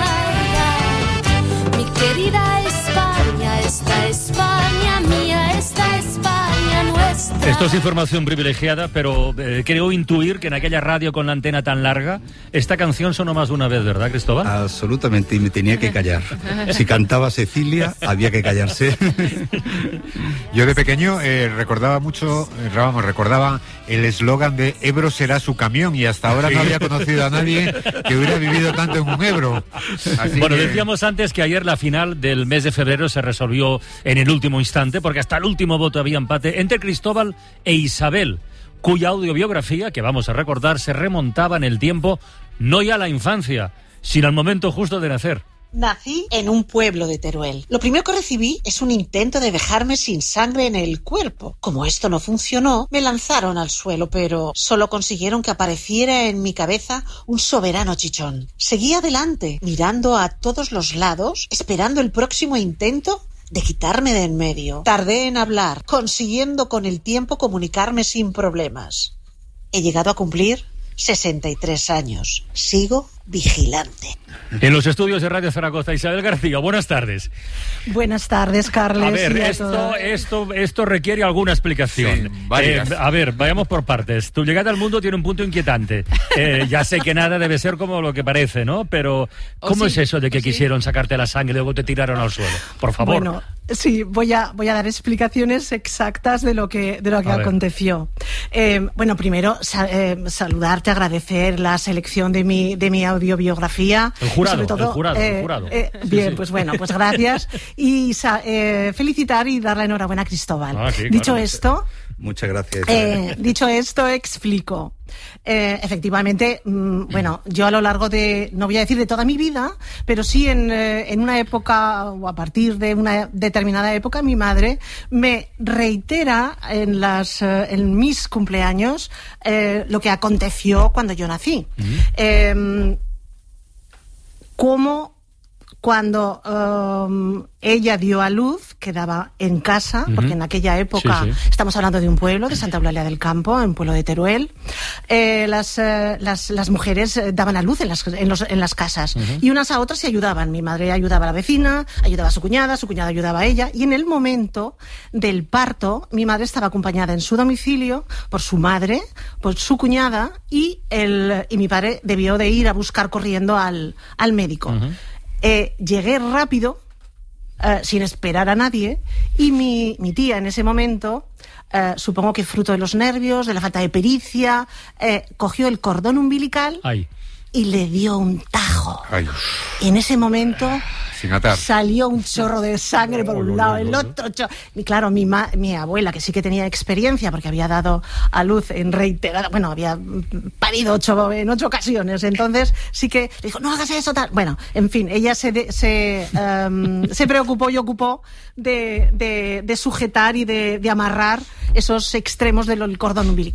Mi querida España, esta España mía, esta España nuestra. Esto es información privilegiada, pero eh, creo intuir que en aquella radio con la antena tan larga, esta canción sonó más de una vez, ¿verdad, Cristóbal? Absolutamente, y me tenía que callar. Si cantaba Cecilia, había que callarse. Yo de pequeño eh, recordaba mucho, eh, vamos, recordaba el eslogan de Ebro será su camión, y hasta ahora no había conocido a nadie que hubiera vivido tanto en un Ebro. Así bueno, que... decíamos antes que ayer la final del mes de febrero se resolvió en el último instante, porque hasta el último voto había empate entre Cristóbal e Isabel, cuya audiobiografía, que vamos a recordar, se remontaba en el tiempo, no ya a la infancia, sino al momento justo de nacer. Nací en un pueblo de Teruel. Lo primero que recibí es un intento de dejarme sin sangre en el cuerpo. Como esto no funcionó, me lanzaron al suelo, pero solo consiguieron que apareciera en mi cabeza un soberano chichón. Seguí adelante, mirando a todos los lados, esperando el próximo intento de quitarme de en medio. Tardé en hablar, consiguiendo con el tiempo comunicarme sin problemas. He llegado a cumplir sesenta y tres años. Sigo vigilante. En los estudios de Radio Zaragoza, Isabel García, buenas tardes. Buenas tardes, Carles. A ver, a esto, esto, esto requiere alguna explicación. Sí, varias. Eh, a ver, vayamos por partes. Tu llegada al mundo tiene un punto inquietante. Eh, ya sé que nada debe ser como lo que parece, ¿no? Pero, ¿cómo oh, es sí, eso de que oh, quisieron sí. sacarte la sangre y luego te tiraron al suelo? Por favor. Bueno, sí, voy a, voy a dar explicaciones exactas de lo que, de lo que aconteció. Eh, bueno, primero, sa- eh, saludarte, agradecer la selección de mi, de mi audiobiografía. El jurado, sobre todo, el jurado, eh, el jurado. Eh, Sí, bien, sí. pues bueno, pues gracias. Y sa- eh, felicitar y dar la enhorabuena a Cristóbal. Ah, sí, Dicho claro. esto... Muchas gracias. Eh, dicho esto, explico. Eh, efectivamente, mmm, bueno, yo a lo largo de, no voy a decir de toda mi vida, pero sí en, eh, en una época o a partir de una determinada época, mi madre me reitera en, las, eh, en mis cumpleaños eh, lo que aconteció cuando yo nací. Uh-huh. Eh, cómo cuando um, ella dio a luz, quedaba en casa, uh-huh. porque en aquella época, sí, sí. estamos hablando de un pueblo, de Santa Eulalia del Campo, en un pueblo de Teruel, eh, las, eh, las, las mujeres daban a luz en las, en los, en las casas, uh-huh. y unas a otras se ayudaban. Mi madre ayudaba a la vecina, ayudaba a su cuñada, su cuñada ayudaba a ella, y en el momento del parto, mi madre estaba acompañada en su domicilio por su madre, por su cuñada, y, el, y mi padre debió de ir a buscar corriendo al, al médico. Uh-huh. Eh, llegué rápido, eh, sin esperar a nadie, y mi, mi tía en ese momento, eh, supongo que fruto de los nervios, de la falta de pericia, eh, cogió el cordón umbilical Ay. y le dio un tajo. Ay. Y en ese momento Sin atar. salió un chorro de sangre por un lado, el otro chorro. Y claro, mi, ma- mi abuela, que sí que tenía experiencia, porque había dado a luz en reiterada, bueno, había parido ocho, en ocho ocasiones, entonces sí que le dijo, no hagas eso, tal. Bueno, en fin, ella se, de, se, um, se preocupó y ocupó de, de, de sujetar y de, de amarrar esos extremos del cordón umbilical.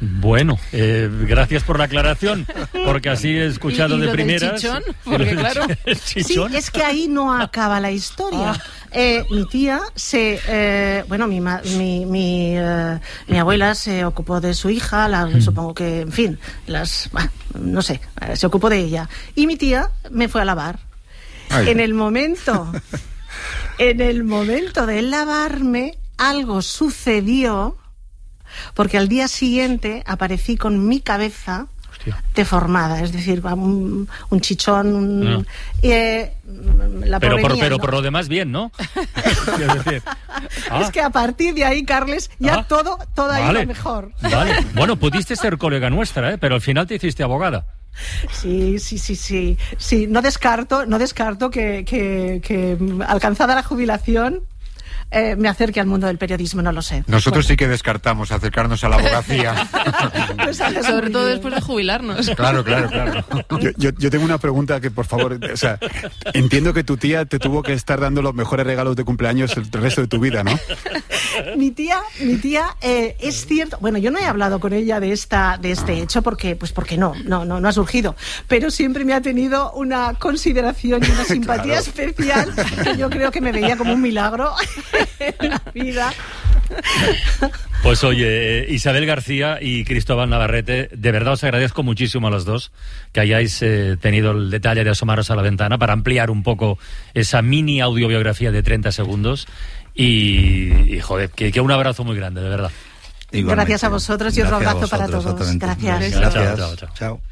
Bueno, eh, gracias por la aclaración, porque así he escuchado ¿Y, y de lo primeras. Del chichón? Porque claro. Sí, es que ahí no acaba la historia. Ah. Eh, mi tía se, eh, bueno, mi mi mi, eh, mi abuela se ocupó de su hija, la, mm. supongo que, en fin, las, bah, no sé, eh, se ocupó de ella. Y mi tía me fue a lavar. Ay. En el momento, en el momento de lavarme, algo sucedió. Porque al día siguiente aparecí con mi cabeza Hostia. deformada, es decir, un, un chichón, un, no. eh, la pero, por, mía, pero ¿no? por lo demás bien, ¿no? es, decir, ah. es que a partir de ahí, Carles, ya ah. todo, todo vale. ha ido mejor. Vale. Bueno, pudiste ser colega nuestra, ¿eh? Pero al final te hiciste abogada. Sí, sí, sí, sí, sí. No descarto, no descarto que, que, que alcanzada la jubilación. Eh, me acerque al mundo del periodismo, no lo sé. Nosotros bueno. sí que descartamos acercarnos a la abogacía. Pues, sobre todo después de jubilarnos. Claro, claro, claro. Yo, yo, yo tengo una pregunta que, por favor, o sea, entiendo que tu tía te tuvo que estar dando los mejores regalos de cumpleaños el resto de tu vida, ¿no? Mi tía, mi tía, eh, es cierto, bueno, yo no he hablado con ella de esta, de este hecho porque, pues porque no, no, no, no ha surgido, pero siempre me ha tenido una consideración y una simpatía claro. especial que yo creo que me veía como un milagro en la vida. Pues oye, Isabel García y Cristóbal Navarrete, de verdad os agradezco muchísimo a los dos que hayáis eh, tenido el detalle de asomaros a la ventana para ampliar un poco esa mini audiobiografía de treinta segundos y, y joder, que, que un abrazo muy grande, de verdad. Igualmente. Gracias a vosotros y otro abrazo para todos. Gracias. Gracias. Chao, chao, chao. Chao.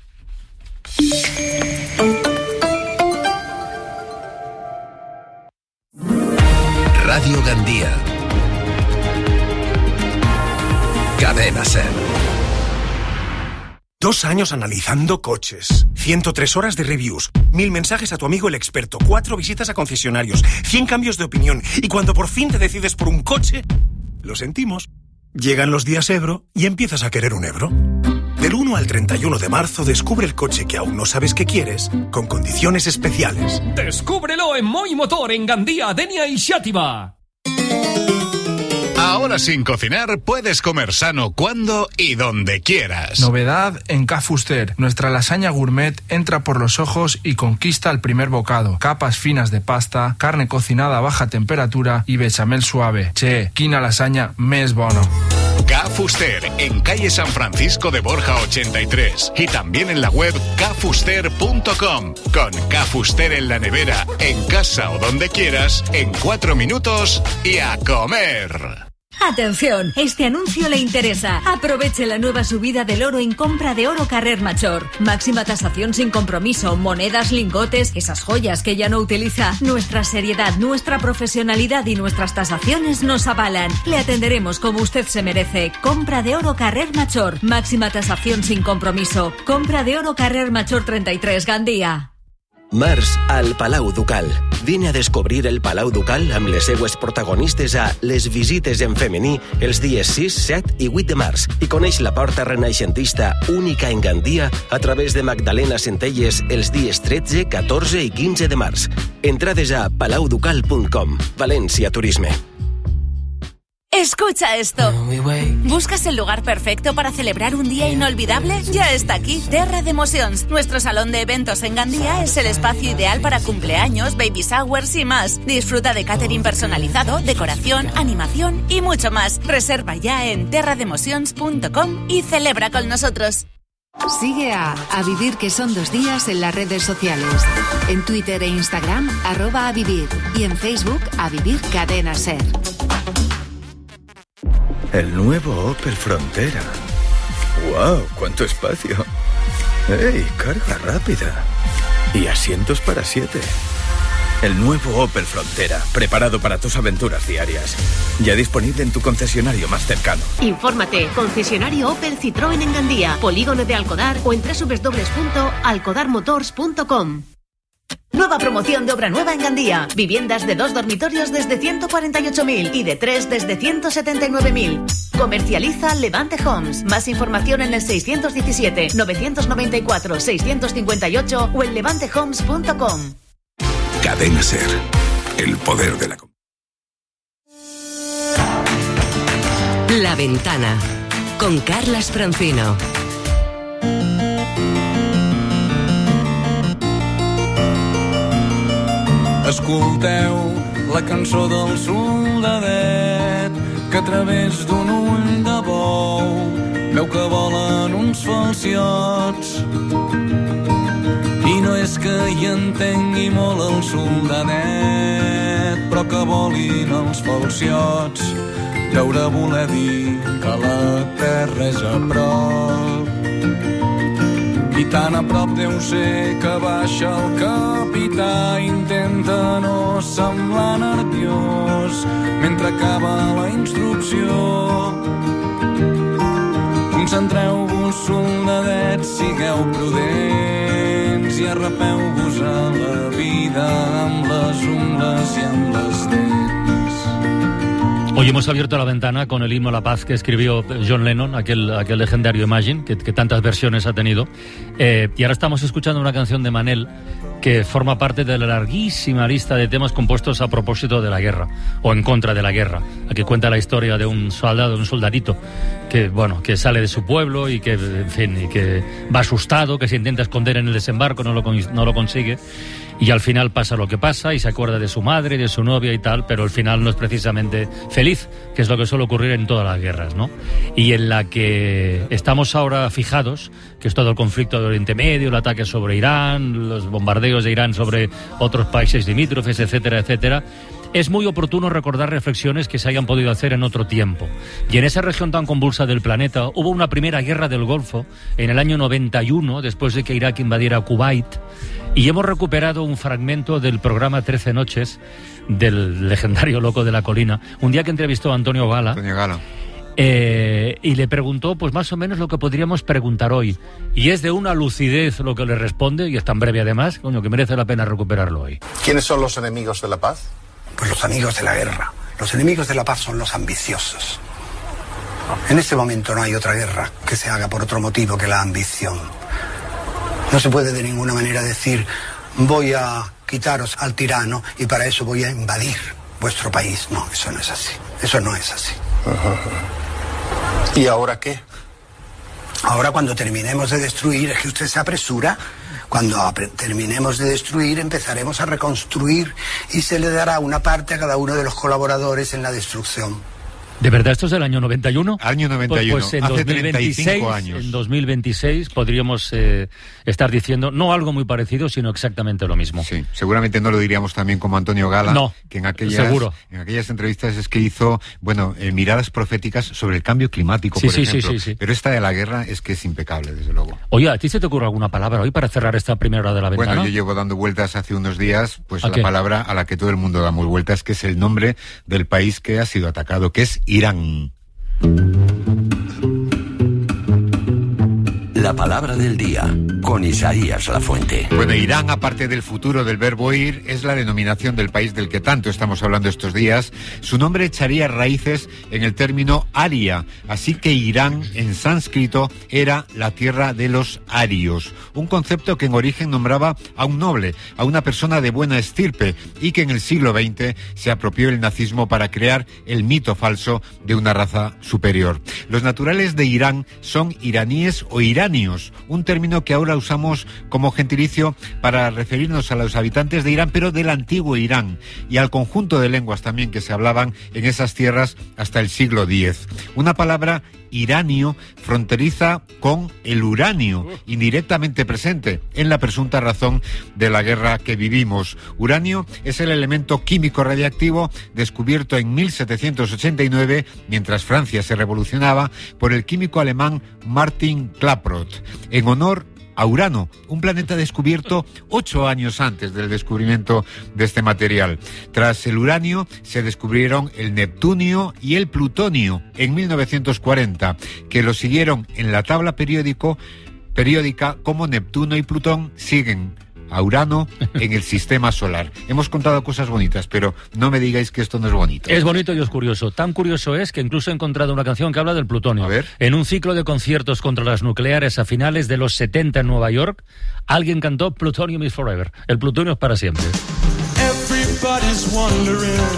Radio Gandía. Cadena Ser. Dos años analizando coches, ciento tres horas de reviews, mil mensajes a tu amigo el experto, cuatro visitas a concesionarios, cien cambios de opinión, y cuando por fin te decides por un coche, lo sentimos. Llegan los días Ebro y empiezas a querer un Ebro. Del uno al treinta y uno de marzo descubre el coche que aún no sabes que quieres, con condiciones especiales. Descúbrelo en Moi Motor, en Gandía, Denia y Xàtiva. Ahora sin cocinar puedes comer sano cuando y donde quieras. Novedad en Ca Fuster. Nuestra lasaña gourmet entra por los ojos y conquista el primer bocado. Capas finas de pasta, carne cocinada a baja temperatura y bechamel suave. Che, quina lasaña més bono. Ca Fuster, en calle San Francisco de Borja ochenta y tres. Y también en la web ca fuster punto com. Con Ca Fuster en la nevera, en casa o donde quieras, en cuatro minutos y a comer. Atención, este anuncio le interesa. Aproveche la nueva subida del oro en compra de oro Carrer Major. Máxima tasación sin compromiso, monedas, lingotes, esas joyas que ya no utiliza. Nuestra seriedad, nuestra profesionalidad y nuestras tasaciones nos avalan. Le atenderemos como usted se merece. Compra de oro Carrer Major. Máxima tasación sin compromiso. Compra de oro Carrer Major treinta y tres, Gandía. Març al Palau Ducal. Vine a descobrir el Palau Ducal amb les seues protagonistes a Les visites en femení els dies sis, set i vuit de març i coneix la porta renaixentista única en Gandia a través de Magdalena Centelles els dies tretze, catorze i quinze de març. Entrades a palau ducal punt com. València Turisme. Escucha esto. ¿Buscas el lugar perfecto para celebrar un día inolvidable? Ya está aquí, Terra de Emocions. Nuestro salón de eventos en Gandía es el espacio ideal para cumpleaños, baby showers y más. Disfruta de catering personalizado, decoración, animación y mucho más. Reserva ya en terra de emocions punto com y celebra con nosotros. Sigue a A Vivir, que son dos días, en las redes sociales. En Twitter e Instagram, arroba a vivir. Y en Facebook, A Vivir Cadena Ser. El nuevo Opel Frontera. ¡Wow! ¡Cuánto espacio! ¡Ey! Carga rápida. Y asientos para siete. El nuevo Opel Frontera, preparado para tus aventuras diarias. Ya disponible en tu concesionario más cercano. Infórmate, concesionario Opel Citroën en Gandía, Polígono de Alcodar o en doble u doble u doble u punto alcodar motors punto com. Nueva promoción de obra nueva en Gandía. Viviendas de dos dormitorios desde ciento cuarenta y ocho mil y de tres desde ciento setenta y nueve mil. Comercializa Levante Homes. Más información en el seiscientos diecisiete, novecientos noventa y cuatro, seiscientos cincuenta y ocho o en levante homes punto com. Cadena Ser. El poder de la... La Ventana. con Carlas Francino. Escolteu la cançó del soldadet que a través d'un ull de bou veu que volen uns falciots. I no és que hi entengui molt el soldadet, però que volin els falciots deure voler dir que la terra és a prop. I tan a prop deu ser que baixa el capità, intenta no semblar nerviós mentre acaba la instrucció. Concentreu-vos, soldadets, sigueu prudents i arrapeu-vos a la vida amb les ungles i amb les dents. Hoy hemos abierto la ventana con el himno a la paz que escribió John Lennon, aquel, aquel legendario Imagine, que, que tantas versiones ha tenido. Eh, y ahora estamos escuchando una canción de Manel que forma parte de la larguísima lista de temas compuestos a propósito de la guerra, o en contra de la guerra, que cuenta la historia de un soldado, un soldadito, que, bueno, que sale de su pueblo y que, en fin, y que va asustado, que se intenta esconder en el desembarco, no lo, no lo consigue. Y al final pasa lo que pasa y se acuerda de su madre, de su novia y tal, pero el final no es precisamente feliz, que es lo que suele ocurrir en todas las guerras, ¿no? Y en la que estamos ahora fijados, que es todo el conflicto de Oriente Medio, el ataque sobre Irán, los bombardeos de Irán sobre otros países limítrofes, etcétera, etcétera, es muy oportuno recordar reflexiones que se hayan podido hacer en otro tiempo. Y en esa región tan convulsa del planeta hubo una primera guerra del Golfo en el año noventa y uno, después de que Irak invadiera Kuwait, y hemos recuperado un fragmento del programa trece noches del legendario Loco de la Colina, un día que entrevistó a Antonio Gala. Antonio Gala. Eh, y le preguntó pues más o menos lo que podríamos preguntar hoy. Y es de una lucidez lo que le responde, y es tan breve además, coño, que merece la pena recuperarlo hoy. ¿Quiénes son los enemigos de la paz? Pues los amigos de la guerra. Los enemigos de la paz son los ambiciosos. En este momento no hay otra guerra que se haga por otro motivo que la ambición. No se puede de ninguna manera decir voy a quitaros al tirano y para eso voy a invadir vuestro país. No, eso no es así. Eso no es así. ¿Y ahora qué? Ahora cuando terminemos de destruir, es que usted se apresura. Cuando terminemos de destruir, empezaremos a reconstruir y se le dará una parte a cada uno de los colaboradores en la destrucción. ¿De verdad esto es del año noventa y uno? Año noventa y uno, pues, pues en hace dos mil veintiséis, treinta y cinco años. En dos mil veintiséis podríamos eh, estar diciendo no algo muy parecido, sino exactamente lo mismo. Sí, seguramente no lo diríamos también como Antonio Gala, no, que en aquellas, seguro. en aquellas entrevistas es que hizo, bueno, eh, miradas proféticas sobre el cambio climático, sí, por sí, ejemplo. Sí, sí, sí. Pero esta de la guerra es que es impecable, desde luego. Oye, ¿a ti se te ocurre alguna palabra hoy para cerrar esta primera hora de la ventana? Bueno, yo llevo dando vueltas hace unos días, pues ¿A la qué? palabra a la que todo el mundo damos vueltas, que es el nombre del país que ha sido atacado, que es Irán. La palabra del día, con Isaías Lafuente. Bueno, Irán, aparte del futuro del verbo ir, es la denominación del país del que tanto estamos hablando estos días. Su nombre echaría raíces en el término aria, así que Irán, en sánscrito, era la tierra de los arios, un concepto que en origen nombraba a un noble, a una persona de buena estirpe, y que en el siglo veinte se apropió el nazismo para crear el mito falso de una raza superior. Los naturales de Irán son iraníes o iraníes, un término que ahora usamos como gentilicio para referirnos a los habitantes de Irán, pero del antiguo Irán, y al conjunto de lenguas también que se hablaban en esas tierras hasta el siglo diez. Una palabra iranio fronteriza con el uranio, indirectamente presente en la presunta razón de la guerra que vivimos. Uranio es el elemento químico radiactivo descubierto en mil setecientos ochenta y nueve, mientras Francia se revolucionaba, por el químico alemán Martin Klaproth, en honor a Urano, un planeta descubierto ocho años antes del descubrimiento de este material. Tras el uranio se descubrieron el neptunio y el plutonio en mil novecientos cuarenta, que lo siguieron en la tabla periódico, periódica como Neptuno y Plutón siguen a Urano en el sistema solar. Hemos contado cosas bonitas, pero no me digáis que esto no es bonito. Es bonito y es curioso. Tan curioso es que incluso he encontrado una canción que habla del plutonio. A ver. En un ciclo de conciertos contra las nucleares a finales de los setenta en Nueva York, alguien cantó Plutonium is Forever. El plutonio es para siempre. Everybody's wondering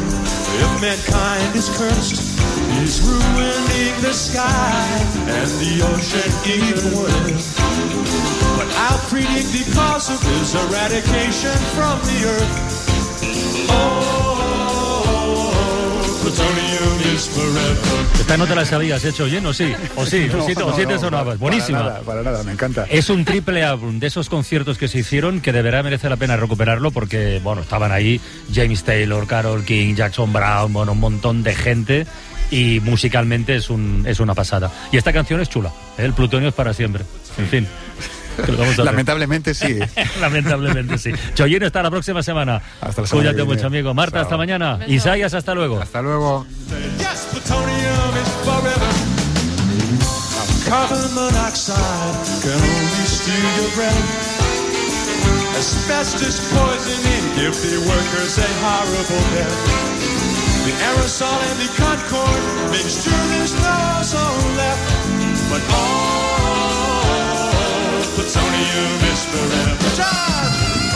If mankind is cursed, he's ruining the sky and the ocean even worse. But I'll predict the cause of his eradication from the earth. Oh, plutonium is forever. Esta no te la sabías, hecho bien, ¿o sí? ¿O sí? No, ¿O sí, no, o sí te no, sonabas? Buenísima. Para nada, para nada, me encanta. Es un triple álbum de esos conciertos que se hicieron que de verdad merece la pena recuperarlo porque, bueno, estaban ahí James Taylor, Carole King, Jackson Browne, bueno, un montón de gente y musicalmente es un es una pasada. Y esta canción es chula, ¿eh? El plutonio es para siempre. En fin. Lamentablemente sí. Lamentablemente sí. Chollín está la próxima semana. Hasta la semana. Cuídate mucho, amigo. Marta, Chao. hasta mañana. Isaías, hasta luego. Hasta luego. Yes, plutonium is forever. Carbon monoxide can only steal your breath. Asbestos poisoning give the workers a horrible death. The aerosol and the concord mixture, there's no ozone left. But all plutonium is forever. Charge!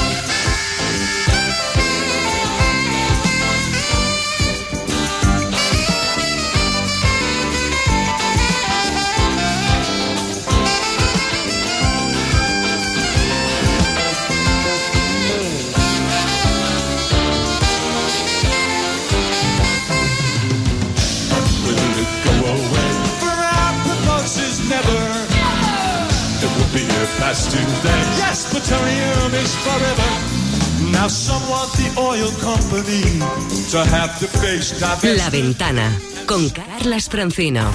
Past today. Yes, plutonium is forever. Now some want the oil company to have to face divestment. La Ventana con Carlas Francino.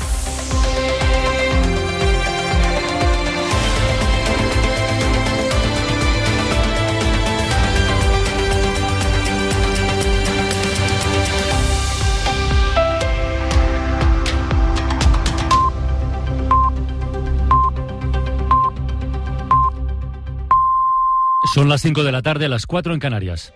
Son las cinco de la tarde, las cuatro en Canarias.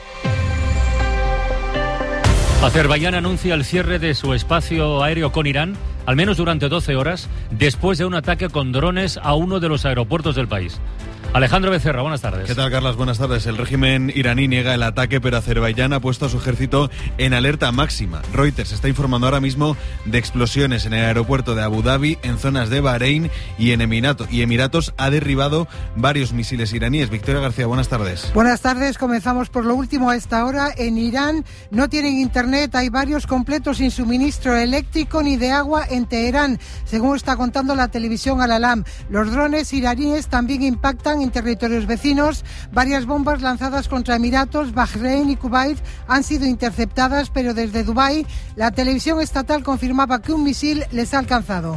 Azerbaiyán anuncia el cierre de su espacio aéreo con Irán, al menos durante doce horas, después de un ataque con drones a uno de los aeropuertos del país. Alejandro Becerra, buenas tardes. ¿Qué tal, Carlas? Buenas tardes. El régimen iraní niega el ataque, pero Azerbaiyán ha puesto a su ejército en alerta máxima. Reuters está informando ahora mismo de explosiones en el aeropuerto de Abu Dhabi, en zonas de Bahrein y en Emirato, y Emiratos ha derribado varios misiles iraníes. Victoria García, buenas tardes. Buenas tardes. Comenzamos por lo último a esta hora. En Irán no tienen internet. Hay varios completos sin suministro eléctrico ni de agua en Teherán, según está contando la televisión Al-Alam. Los drones iraníes también impactan en territorios vecinos. Varias bombas lanzadas contra Emiratos, Bahrein y Kuwait han sido interceptadas, pero desde Dubái la televisión estatal confirmaba que un misil les ha alcanzado.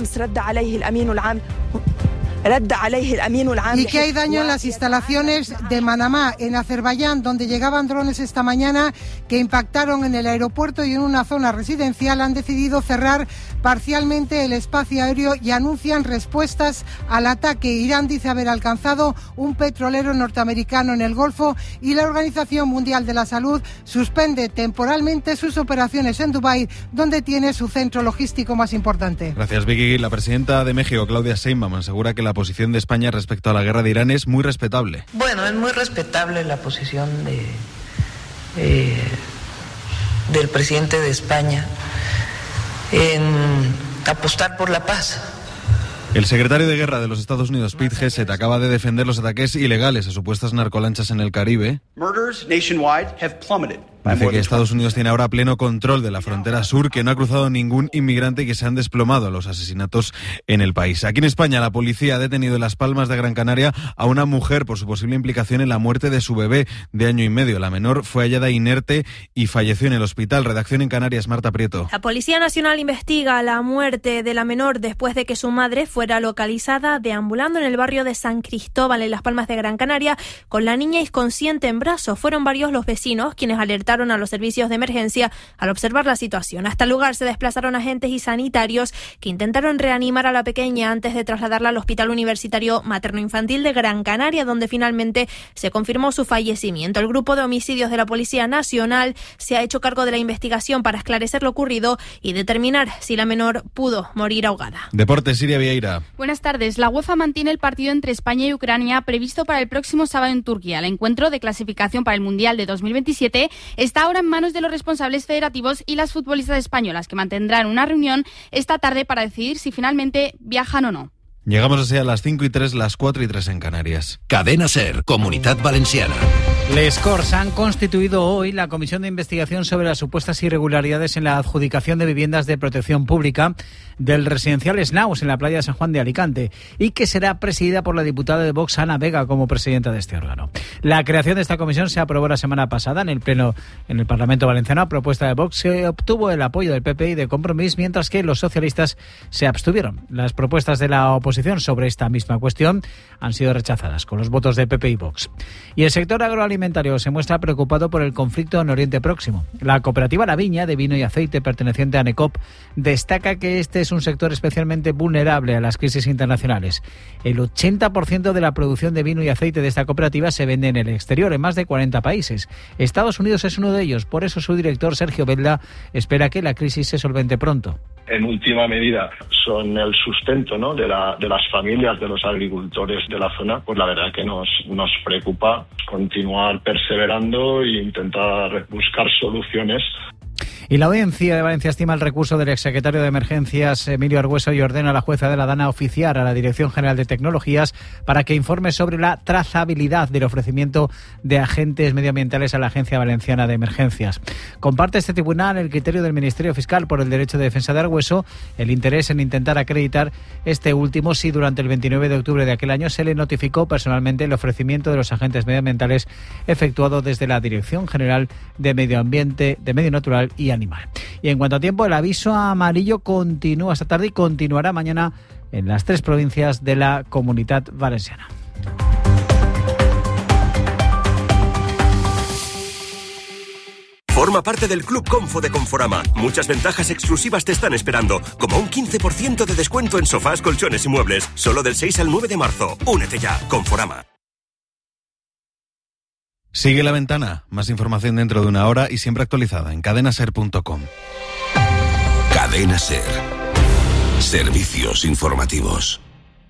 Y que hay daño en las instalaciones de Manamá, en Azerbaiyán, donde llegaban drones esta mañana que impactaron en el aeropuerto y en una zona residencial. Han decidido cerrar parcialmente el espacio aéreo y anuncian respuestas al ataque. Irán dice haber alcanzado un petrolero norteamericano en el Golfo y la Organización Mundial de la Salud suspende temporalmente sus operaciones en Dubái, donde tiene su centro logístico más importante. Gracias, Vicky. La presidenta de México, Claudia Sheinbaum, asegura que la posición de España respecto a la guerra de Irán es muy respetable. Bueno, es muy respetable la posición de, eh, del presidente de España en apostar por la paz. El secretario de Guerra de los Estados Unidos, Pete Hegseth, acaba de defender los ataques ilegales a supuestas narcolanchas en el Caribe. Murders nationwide have plummeted. Dice que Estados Unidos tiene ahora pleno control de la frontera sur, que no ha cruzado ningún inmigrante y que se han desplomado los asesinatos en el país. Aquí en España, la policía ha detenido en Las Palmas de Gran Canaria a una mujer por su posible implicación en la muerte de su bebé de año y medio. La menor fue hallada inerte y falleció en el hospital. Redacción en Canarias, Marta Prieto. La Policía Nacional investiga la muerte de la menor después de que su madre fuera localizada deambulando en el barrio de San Cristóbal, en Las Palmas de Gran Canaria, con la niña inconsciente en brazos. Fueron varios los vecinos quienes alertaron a los servicios de emergencia al observar la situación. Hasta el lugar se desplazaron agentes y sanitarios que intentaron reanimar a la pequeña antes de trasladarla al Hospital Universitario Materno-Infantil de Gran Canaria, donde finalmente se confirmó su fallecimiento. El grupo de homicidios de la Policía Nacional se ha hecho cargo de la investigación para esclarecer lo ocurrido y determinar si la menor pudo morir ahogada. Deportes, Siria Vieira. Buenas tardes. La UEFA mantiene el partido entre España y Ucrania previsto para el próximo sábado en Turquía. El encuentro de clasificación para el Mundial de dos mil veintisiete está ahora en manos de los responsables federativos y las futbolistas españolas, que mantendrán una reunión esta tarde para decidir si finalmente viajan o no. Llegamos así a las cinco y tres, las cuatro y tres en Canarias. Cadena SER, Comunidad Valenciana. Les Corts han constituido hoy la comisión de investigación sobre las supuestas irregularidades en la adjudicación de viviendas de protección pública del residencial Snaus en la playa de San Juan de Alicante y que será presidida por la diputada de Vox, Ana Vega, como presidenta de este órgano. La creación de esta comisión se aprobó la semana pasada en el Pleno en el Parlamento Valenciano. A propuesta de Vox se obtuvo el apoyo del P P y de Compromís, mientras que los socialistas se abstuvieron. Las propuestas de la oposición sobre esta misma cuestión han sido rechazadas con los votos de P P y Vox. Y el sector agroalimentario se muestra preocupado por el conflicto en Oriente Próximo. La cooperativa La Viña, de vino y aceite perteneciente a ANECOP, destaca que este es un sector especialmente vulnerable a las crisis internacionales. El ochenta por ciento de la producción de vino y aceite de esta cooperativa se vende en el exterior, en más de cuarenta países. Estados Unidos es uno de ellos, por eso su director, Sergio Belda, espera que la crisis se solvente pronto. En última medida son el sustento, ¿no?, de, la, de las familias, de los agricultores de la zona. Pues la verdad que nos, nos preocupa continuar perseverando e intentar buscar soluciones. Y la Audiencia de Valencia estima el recurso del exsecretario de Emergencias, Emilio Argüeso, y ordena a la jueza de la Dana oficiar a la Dirección General de Tecnologías para que informe sobre la trazabilidad del ofrecimiento de agentes medioambientales a la Agencia Valenciana de Emergencias. Comparte este tribunal el criterio del Ministerio Fiscal por el derecho de defensa de Argüeso, el interés en intentar acreditar este último si durante el veintinueve de octubre de aquel año se le notificó personalmente el ofrecimiento de los agentes medioambientales efectuado desde la Dirección General de Medio Ambiente, de Medio Natural y Animal. Y en cuanto a tiempo, el aviso amarillo continúa esta tarde y continuará mañana en las tres provincias de la Comunidad Valenciana. Forma parte del Club Confo de Conforama. Muchas ventajas exclusivas te están esperando, como un quince por ciento de descuento en sofás, colchones y muebles, solo del seis al nueve de marzo. Únete ya, Conforama. Sigue La Ventana. Más información dentro de una hora y siempre actualizada en cadena ser punto com. Cadena SER. Servicios informativos.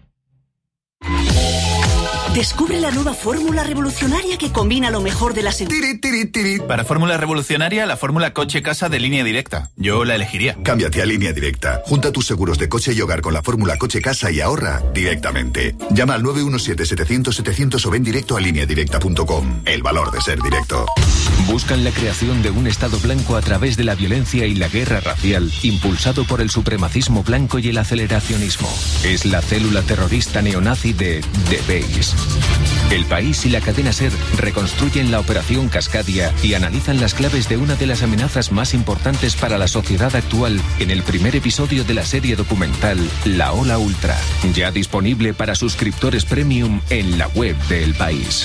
Descubre la nueva fórmula revolucionaria que combina lo mejor de las... Tiri, tiri, tiri. Para fórmula revolucionaria, la fórmula coche-casa de Línea Directa. Yo la elegiría. Cámbiate a Línea Directa. Junta tus seguros de coche y hogar con la fórmula coche-casa y ahorra directamente. Llama al nueve uno siete, setecientos, setecientos o ven directo a línea directa punto com. El valor de ser directo. Buscan la creación de un Estado blanco a través de la violencia y la guerra racial, impulsado por el supremacismo blanco y el aceleracionismo. Es la célula terrorista neonazi de The Base. El País y la cadena SER reconstruyen la operación Cascadia y analizan las claves de una de las amenazas más importantes para la sociedad actual en el primer episodio de la serie documental La Ola Ultra, ya disponible para suscriptores premium en la web de El País.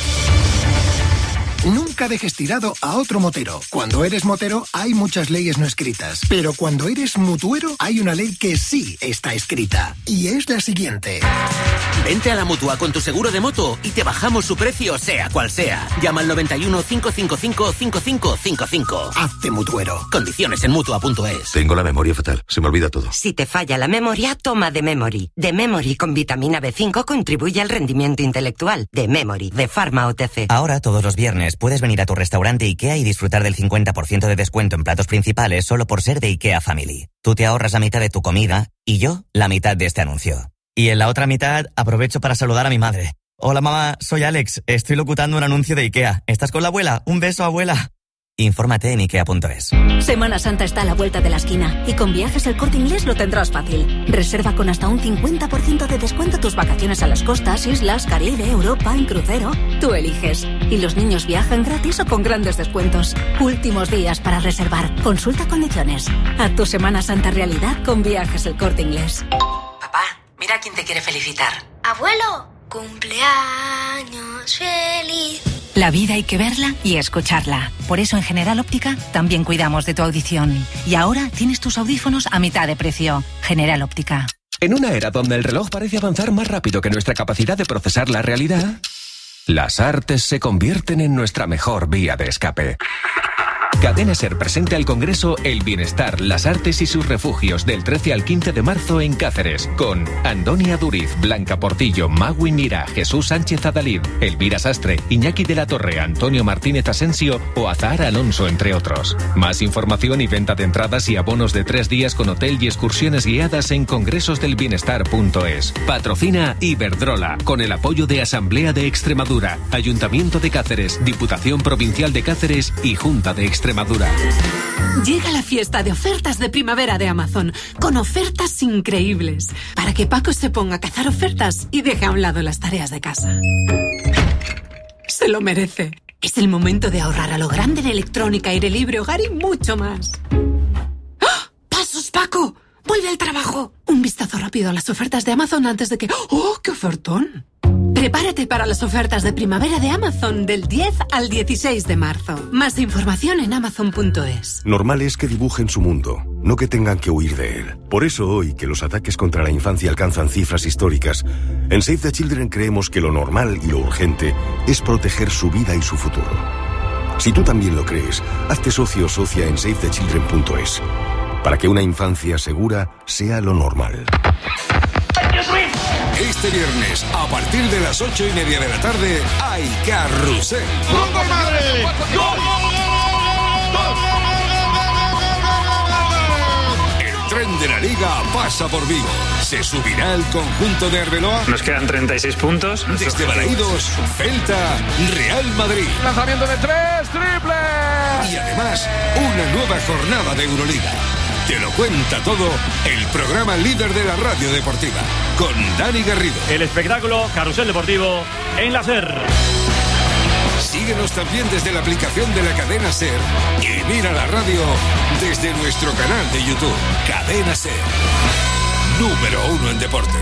Nunca dejes tirado a otro motero. Cuando eres motero hay muchas leyes no escritas, pero cuando eres mutuero hay una ley que sí está escrita, y es la siguiente. Vente a la Mutua con tu seguro de moto y te bajamos su precio sea cual sea. Llama al noventa y uno, cinco cinco cinco, cinco cinco cinco cinco. Hazte mutuero. Condiciones en mutua punto es. Tengo la memoria fatal, se me olvida todo. Si te falla la memoria, toma The Memory. The Memory con vitamina B cinco contribuye al rendimiento intelectual. The Memory, de Pharma O T C. Ahora, todos los viernes, puedes venir a tu restaurante IKEA y disfrutar del cincuenta por ciento de descuento en platos principales solo por ser de IKEA Family. Tú te ahorras la mitad de tu comida y yo la mitad de este anuncio. Y en la otra mitad aprovecho para saludar a mi madre. Hola mamá, soy Alex, estoy locutando un anuncio de IKEA. ¿Estás con la abuela? Un beso, abuela. Infórmate en ikea punto es. Semana Santa está a la vuelta de la esquina y con Viajes El Corte Inglés lo tendrás fácil. Reserva con hasta un cincuenta por ciento de descuento tus vacaciones a las costas, islas, Caribe, Europa, en crucero. Tú eliges. Y los niños viajan gratis o con grandes descuentos. Últimos días para reservar. Consulta condiciones. A tu Semana Santa realidad con Viajes El Corte Inglés. Papá, mira quién te quiere felicitar. Abuelo, cumpleaños feliz. La vida hay que verla y escucharla. Por eso en General Óptica también cuidamos de tu audición. Y ahora tienes tus audífonos a mitad de precio. General Óptica. En una era donde el reloj parece avanzar más rápido que nuestra capacidad de procesar la realidad, las artes se convierten en nuestra mejor vía de escape. Cadena Ser presenta el Congreso El Bienestar, las Artes y sus Refugios del trece al quince de marzo en Cáceres, con Antonia Duriz, Blanca Portillo, Magui Mira, Jesús Sánchez Adalid, Elvira Sastre, Iñaki de la Torre, Antonio Martínez Asensio o Azahara Alonso, entre otros. Más información y venta de entradas y abonos de tres días con hotel y excursiones guiadas en congresos del bienestar punto es. Patrocina Iberdrola, con el apoyo de Asamblea de Extremadura, Ayuntamiento de Cáceres, Diputación Provincial de Cáceres y Junta de Extremadura. Llega la fiesta de ofertas de primavera de Amazon, con ofertas increíbles, para que Paco se ponga a cazar ofertas y deje a un lado las tareas de casa. Se lo merece. Es el momento de ahorrar a lo grande en electrónica, aire libre, hogar y mucho más. ¡Ah! ¡Pasos, Paco! ¡Vuelve al trabajo! Un vistazo rápido a las ofertas de Amazon antes de que... ¡Oh, qué ofertón! Prepárate para las ofertas de primavera de Amazon del diez al dieciséis de marzo. Más información en amazon punto es. Normal es que dibujen su mundo, no que tengan que huir de él. Por eso hoy, que los ataques contra la infancia alcanzan cifras históricas, en Save the Children creemos que lo normal y lo urgente es proteger su vida y su futuro. Si tú también lo crees, hazte socio o socia en save the children punto es, para que una infancia segura sea lo normal. Este viernes, a partir de las ocho y media de la tarde, hay Carrusel. ¡Gol, madre! ¡Gol! El tren de la Liga pasa por Vigo. Se subirá el conjunto de Arbeloa. Nos quedan treinta y seis puntos. Desde Balaídos, Celta, Real Madrid. Lanzamiento de tres, triple. Y además, una nueva jornada de Euroliga. Te lo cuenta todo el programa líder de la radio deportiva, con Dani Garrido. El espectáculo Carrusel Deportivo en la SER. Síguenos también desde la aplicación de la cadena SER y mira la radio desde nuestro canal de YouTube, Cadena SER. Número uno en deporte.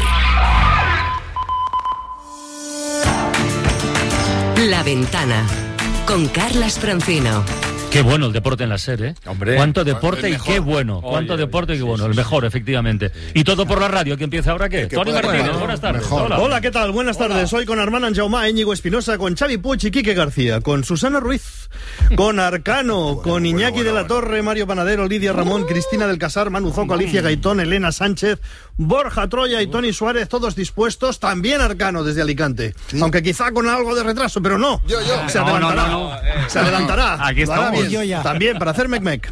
La Ventana, con Carlas Francino. Qué bueno el deporte en la SER, ¿eh? Hombre, cuánto deporte y qué bueno. Cuánto Oye, deporte y qué sí, bueno. sí, el mejor, sí. efectivamente. Sí. Y todo por la radio, que empieza ahora, ¿qué? Toni Martínez, bueno, buenas tardes. Hola. Hola, ¿qué tal? Buenas Hola. tardes. Hoy con Armand Anjaumá, Íñigo Espinosa, con Xavi Puig y Quique García, con Susana Ruiz, con Arcano, bueno, con Iñaki bueno, bueno, de la Torre, bueno. Mario Panadero, Lidia Ramón, uh, Cristina del Casar, Manu Zoco, Alicia Gaitón, Elena Sánchez, Borja Troya y Tony Suárez, todos dispuestos. También Arcano desde Alicante. ¿Sí? Aunque quizá con algo de retraso, pero no. Yo, yo. Se no, adelantará. No, no, no. Eh, Se adelantará. Aquí estamos. Bien. Yo ya. También para hacer mec-mec.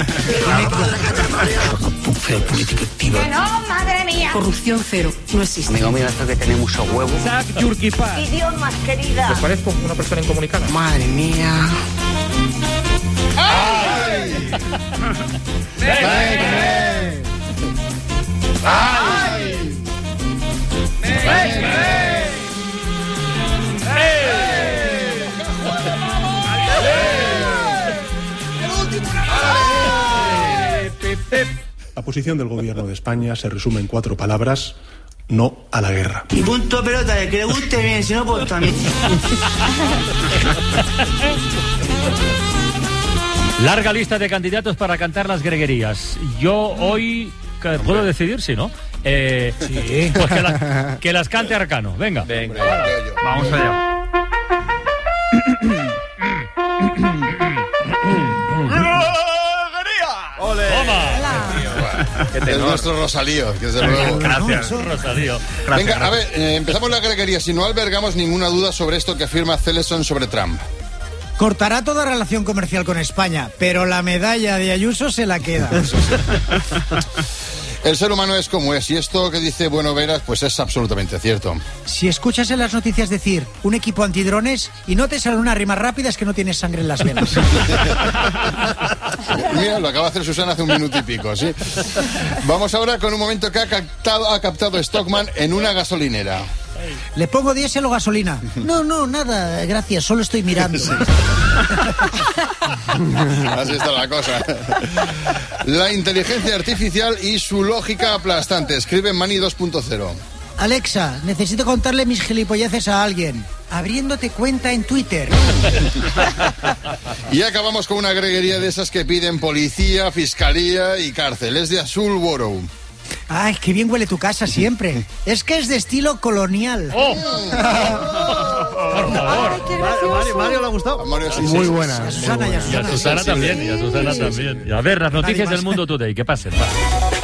No, madre mía. Corrupción cero, no existe. Amigo mío, esto que tiene mucho huevo. Zach Yurkipa. Idiomas, querida. ¿Les parezco una persona incomunicada? Madre mía. ¡Ay! ¡Mec-mec! ¡Ay! ¡Mec-mec! La posición del gobierno de España se resume en cuatro palabras: no a la guerra. Y punto pelota, de que le guste bien, si no, pues también. Larga lista de candidatos para cantar las greguerías. Yo hoy puedo decidir, si no. Eh, sí. Pues que, la, que las cante Arcano. Venga. Venga. Vamos allá. ¡Ole! Es nuestro Rosalío, que desde luego. Gracias, Rosalío. Gracias, Venga, gracias. A ver, eh, empezamos la greguería. Si no albergamos ninguna duda sobre esto que afirma Celeson sobre Trump. Cortará toda relación comercial con España, pero la medalla de Ayuso se la queda. El ser humano es como es, y esto que dice Bueno Veras, pues es absolutamente cierto. Si escuchas en las noticias decir un equipo antidrones y no te salen unas rimas rápidas, que no tienes sangre en las venas. Mira, lo acaba de hacer Susana hace un minuto y pico, ¿sí? Vamos ahora con un momento que ha captado, ha captado Stockman en una gasolinera. ¿Le pongo diésel o gasolina? No, no, nada, gracias, solo estoy mirando. Sí. Así está la cosa. La inteligencia artificial y su lógica aplastante. Escribe Mani dos punto cero. Alexa, necesito contarle mis gilipolleces a alguien. Abriéndote cuenta en Twitter. Y acabamos con una greguería de esas que piden policía, fiscalía y cárcel. Es de Azul Borough. Ay, qué bien huele tu casa siempre. Es que es de estilo colonial. ¡Oh! Por favor. Ay, Mario, Mario le ha gustado. Mario, sí, muy sí, buena. sí, Y a Susana, y a Y a Susana. Susana sí, también, sí. y a Susana Sí, sí, también. Y a ver, las noticias del Mundo Today, ¿qué pasen? Va.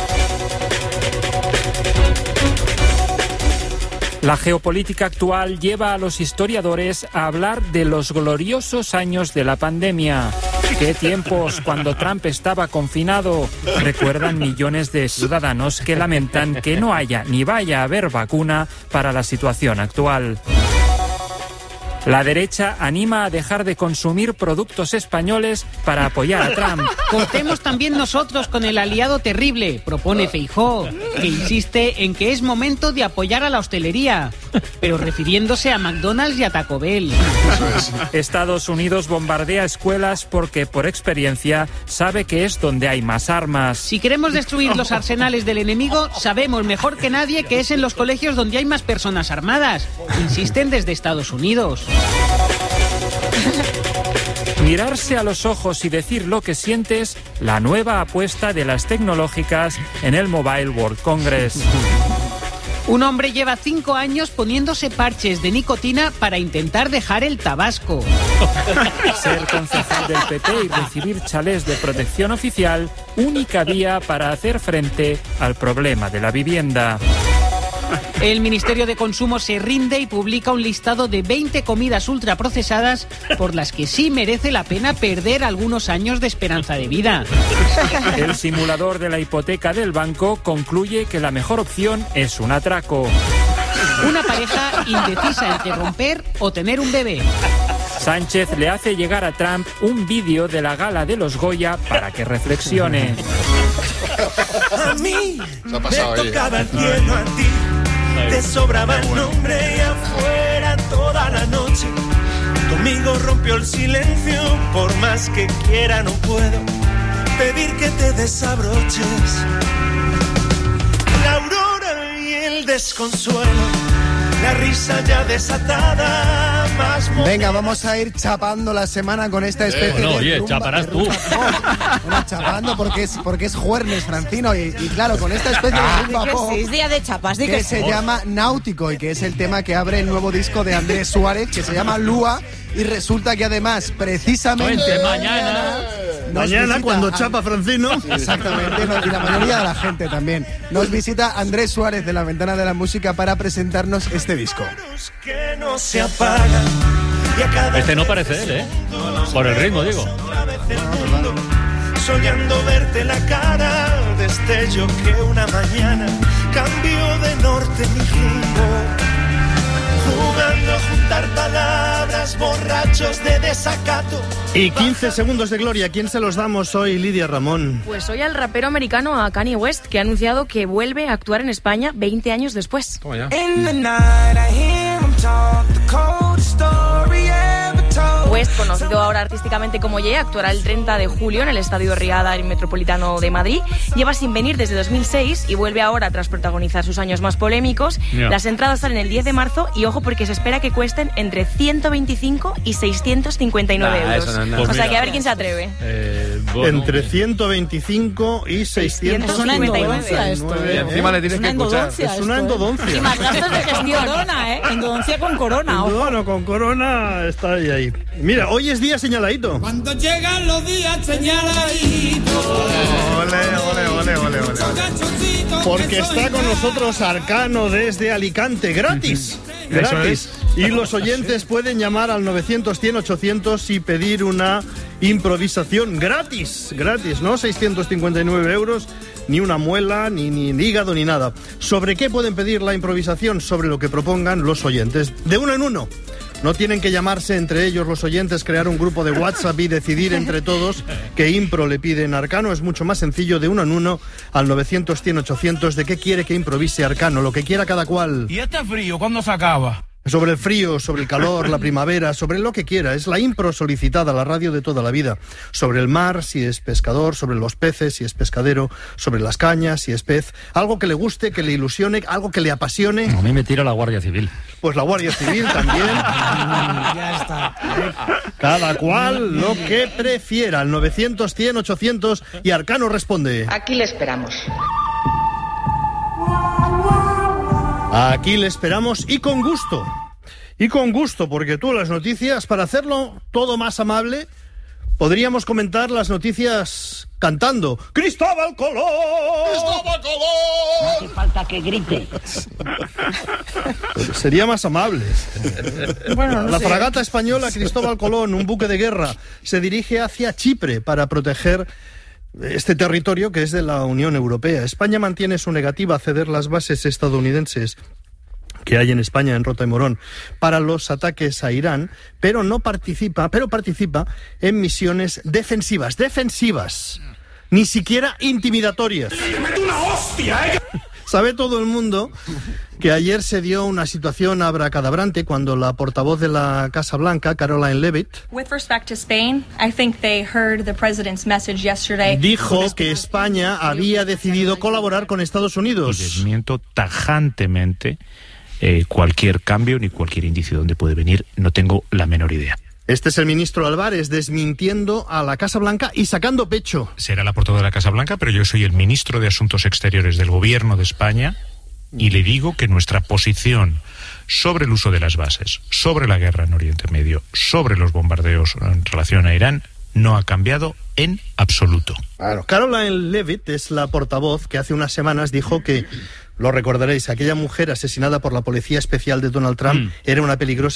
La geopolítica actual lleva a los historiadores a hablar de los gloriosos años de la pandemia. ¿Qué tiempos cuando Trump estaba confinado? Recuerdan millones de ciudadanos que lamentan que no haya ni vaya a haber vacuna para la situación actual. La derecha anima a dejar de consumir productos españoles para apoyar a Trump. Cortemos también nosotros con el aliado terrible, propone Feijóo, que insiste en que es momento de apoyar a la hostelería, pero refiriéndose a McDonald's y a Taco Bell. Estados Unidos bombardea escuelas porque, por experiencia, sabe que es donde hay más armas. Si queremos destruir los arsenales del enemigo, sabemos mejor que nadie que es en los colegios donde hay más personas armadas, insisten desde Estados Unidos. Mirarse a los ojos y decir lo que sientes, la nueva apuesta de las tecnológicas en el Mobile World Congress. Un hombre lleva cinco años poniéndose parches de nicotina para intentar dejar el tabasco. Ser concejal del P P y recibir chalés de protección oficial, única vía para hacer frente al problema de la vivienda. El Ministerio de Consumo se rinde y publica un listado de veinte comidas ultraprocesadas por las que sí merece la pena perder algunos años de esperanza de vida. El simulador de la hipoteca del banco concluye que la mejor opción es un atraco. Una pareja indecisa entre romper o tener un bebé. Sánchez le hace llegar a Trump un vídeo de la gala de los Goya para que reflexione. A mí Se ha pasado me ahí. tocaba el cielo, a ti te sobraba el nombre y afuera toda la noche. Conmigo rompió el silencio, por más que quiera no puedo pedir que te desabroches. La aurora y el desconsuelo, la risa ya desatada, más Venga, vamos a ir chapando la semana con esta especie Eh, no, de oye, rumba- chaparás de tú. rumba pop. Bueno, chapando porque es, porque es jueves, Francino, y, y claro, con esta especie de rumba Di que pop sí, es día de chapas, di que que se sí. llama Náutico y que es el tema que abre el nuevo disco de Andrés Suárez, que se llama Lua, y resulta que además, precisamente Fuente, mañana. nos Mañana, visita cuando a- chapa Francino. Exactamente, no, y la mayoría de la gente también. Nos visita Andrés Suárez de La Ventana de la Música para presentarnos este disco. que no se apaga. Y a cada Este no parece él, ¿eh? Por el ritmo, digo. mundo, soñando verte la cara, destello que una mañana cambió de norte mi rumbo. Jugando a juntar palabras, borrachos de desacato. Y quince segundos de gloria. ¿Quién se los damos hoy, Lidia Ramón? Pues hoy al rapero americano, a Kanye West, que ha anunciado que vuelve a actuar en España veinte años después. In the night I hear him talk, the cold story ever told. West, conocido ahora artísticamente como Ye, actuará el treinta de julio en el Estadio Riada el Metropolitano de Madrid. Lleva sin venir desde dos mil seis y vuelve ahora tras protagonizar sus años más polémicos. Ya. Las entradas salen el diez de marzo y ojo porque se espera que cuesten entre ciento veinticinco y seiscientos cincuenta y nueve Nah, euros. eso no es nada. O Pues sea mira. que a ver quién se atreve. Eh, bueno, Entre ciento veinticinco y seiscientos Es una endodoncia esto, nueve. ¿eh? Encima le tienes Es una que escuchar. endodoncia Es una esto, ¿eh? endodoncia. Y más gastos de gestión. Con corona, ¿eh? Endodoncia con corona, ojo. Bueno, con corona está ahí, ahí. Mira, hoy es día señaladito. Cuando llegan los días señaladitos. Ole, ole, ole, ole, ole. Porque está con nosotros Arcano desde Alicante, gratis. Gratis. Y los oyentes pueden llamar al novecientos, cien, ochocientos y pedir una improvisación gratis. Gratis, ¿no? seiscientos cincuenta y nueve euros, ni una muela, ni, ni hígado, ni nada. ¿Sobre qué pueden pedir la improvisación? Sobre lo que propongan los oyentes. De uno en uno. No tienen que llamarse entre ellos los oyentes, crear un grupo de WhatsApp y decidir entre todos qué impro le piden a Arcano. Es mucho más sencillo, de uno en uno al novecientos, cien, ochocientos. ¿De qué quiere que improvise Arcano? Lo que quiera cada cual. ¿Y este frío cuándo se acaba? Sobre el frío, sobre el calor, la primavera, sobre lo que quiera. Es la impro solicitada, la radio de toda la vida. Sobre el mar, si es pescador, sobre los peces, si es pescadero, sobre las cañas, si es pez. Algo que le guste, que le ilusione, algo que le apasione. A mí me tira la Guardia Civil. Pues la Guardia Civil también. Ya está. Cada cual lo que prefiera. Al novecientos, cien, ochocientos y Arcano responde. Aquí le esperamos. Aquí le esperamos y con gusto. Y con gusto, porque tú las noticias, para hacerlo todo más amable, podríamos comentar las noticias cantando ¡Cristóbal Colón! ¡Cristóbal Colón! No hace falta que grite. Sería más amable. Bueno, no la sé. fragata española Cristóbal Colón, un buque de guerra, se dirige hacia Chipre para proteger este territorio que es de la Unión Europea. España mantiene su negativa a ceder las bases estadounidenses que hay en España, en Rota y Morón, para los ataques a Irán, pero no participa, pero participa en misiones defensivas, defensivas, ni siquiera intimidatorias. ¡Una hostia, eh! Sabe todo el mundo que ayer se dio una situación abracadabrante cuando la portavoz de la Casa Blanca, Caroline Leavitt, With respect to Spain, I think they heard the president's message yesterday. dijo que España había decidido colaborar con Estados Unidos. Y desmiento tajantemente eh, cualquier cambio ni cualquier indicio de dónde puede venir. No tengo la menor idea. Este es el ministro Álvarez desmintiendo a la Casa Blanca y sacando pecho. Será la portavoz de la Casa Blanca, pero yo soy el ministro de Asuntos Exteriores del Gobierno de España y le digo que nuestra posición sobre el uso de las bases, sobre la guerra en Oriente Medio, sobre los bombardeos en relación a Irán, no ha cambiado en absoluto. Claro. Caroline Leavitt es la portavoz que hace unas semanas dijo que, lo recordaréis, aquella mujer asesinada por la Policía Especial de Donald Trump mm. era una peligrosa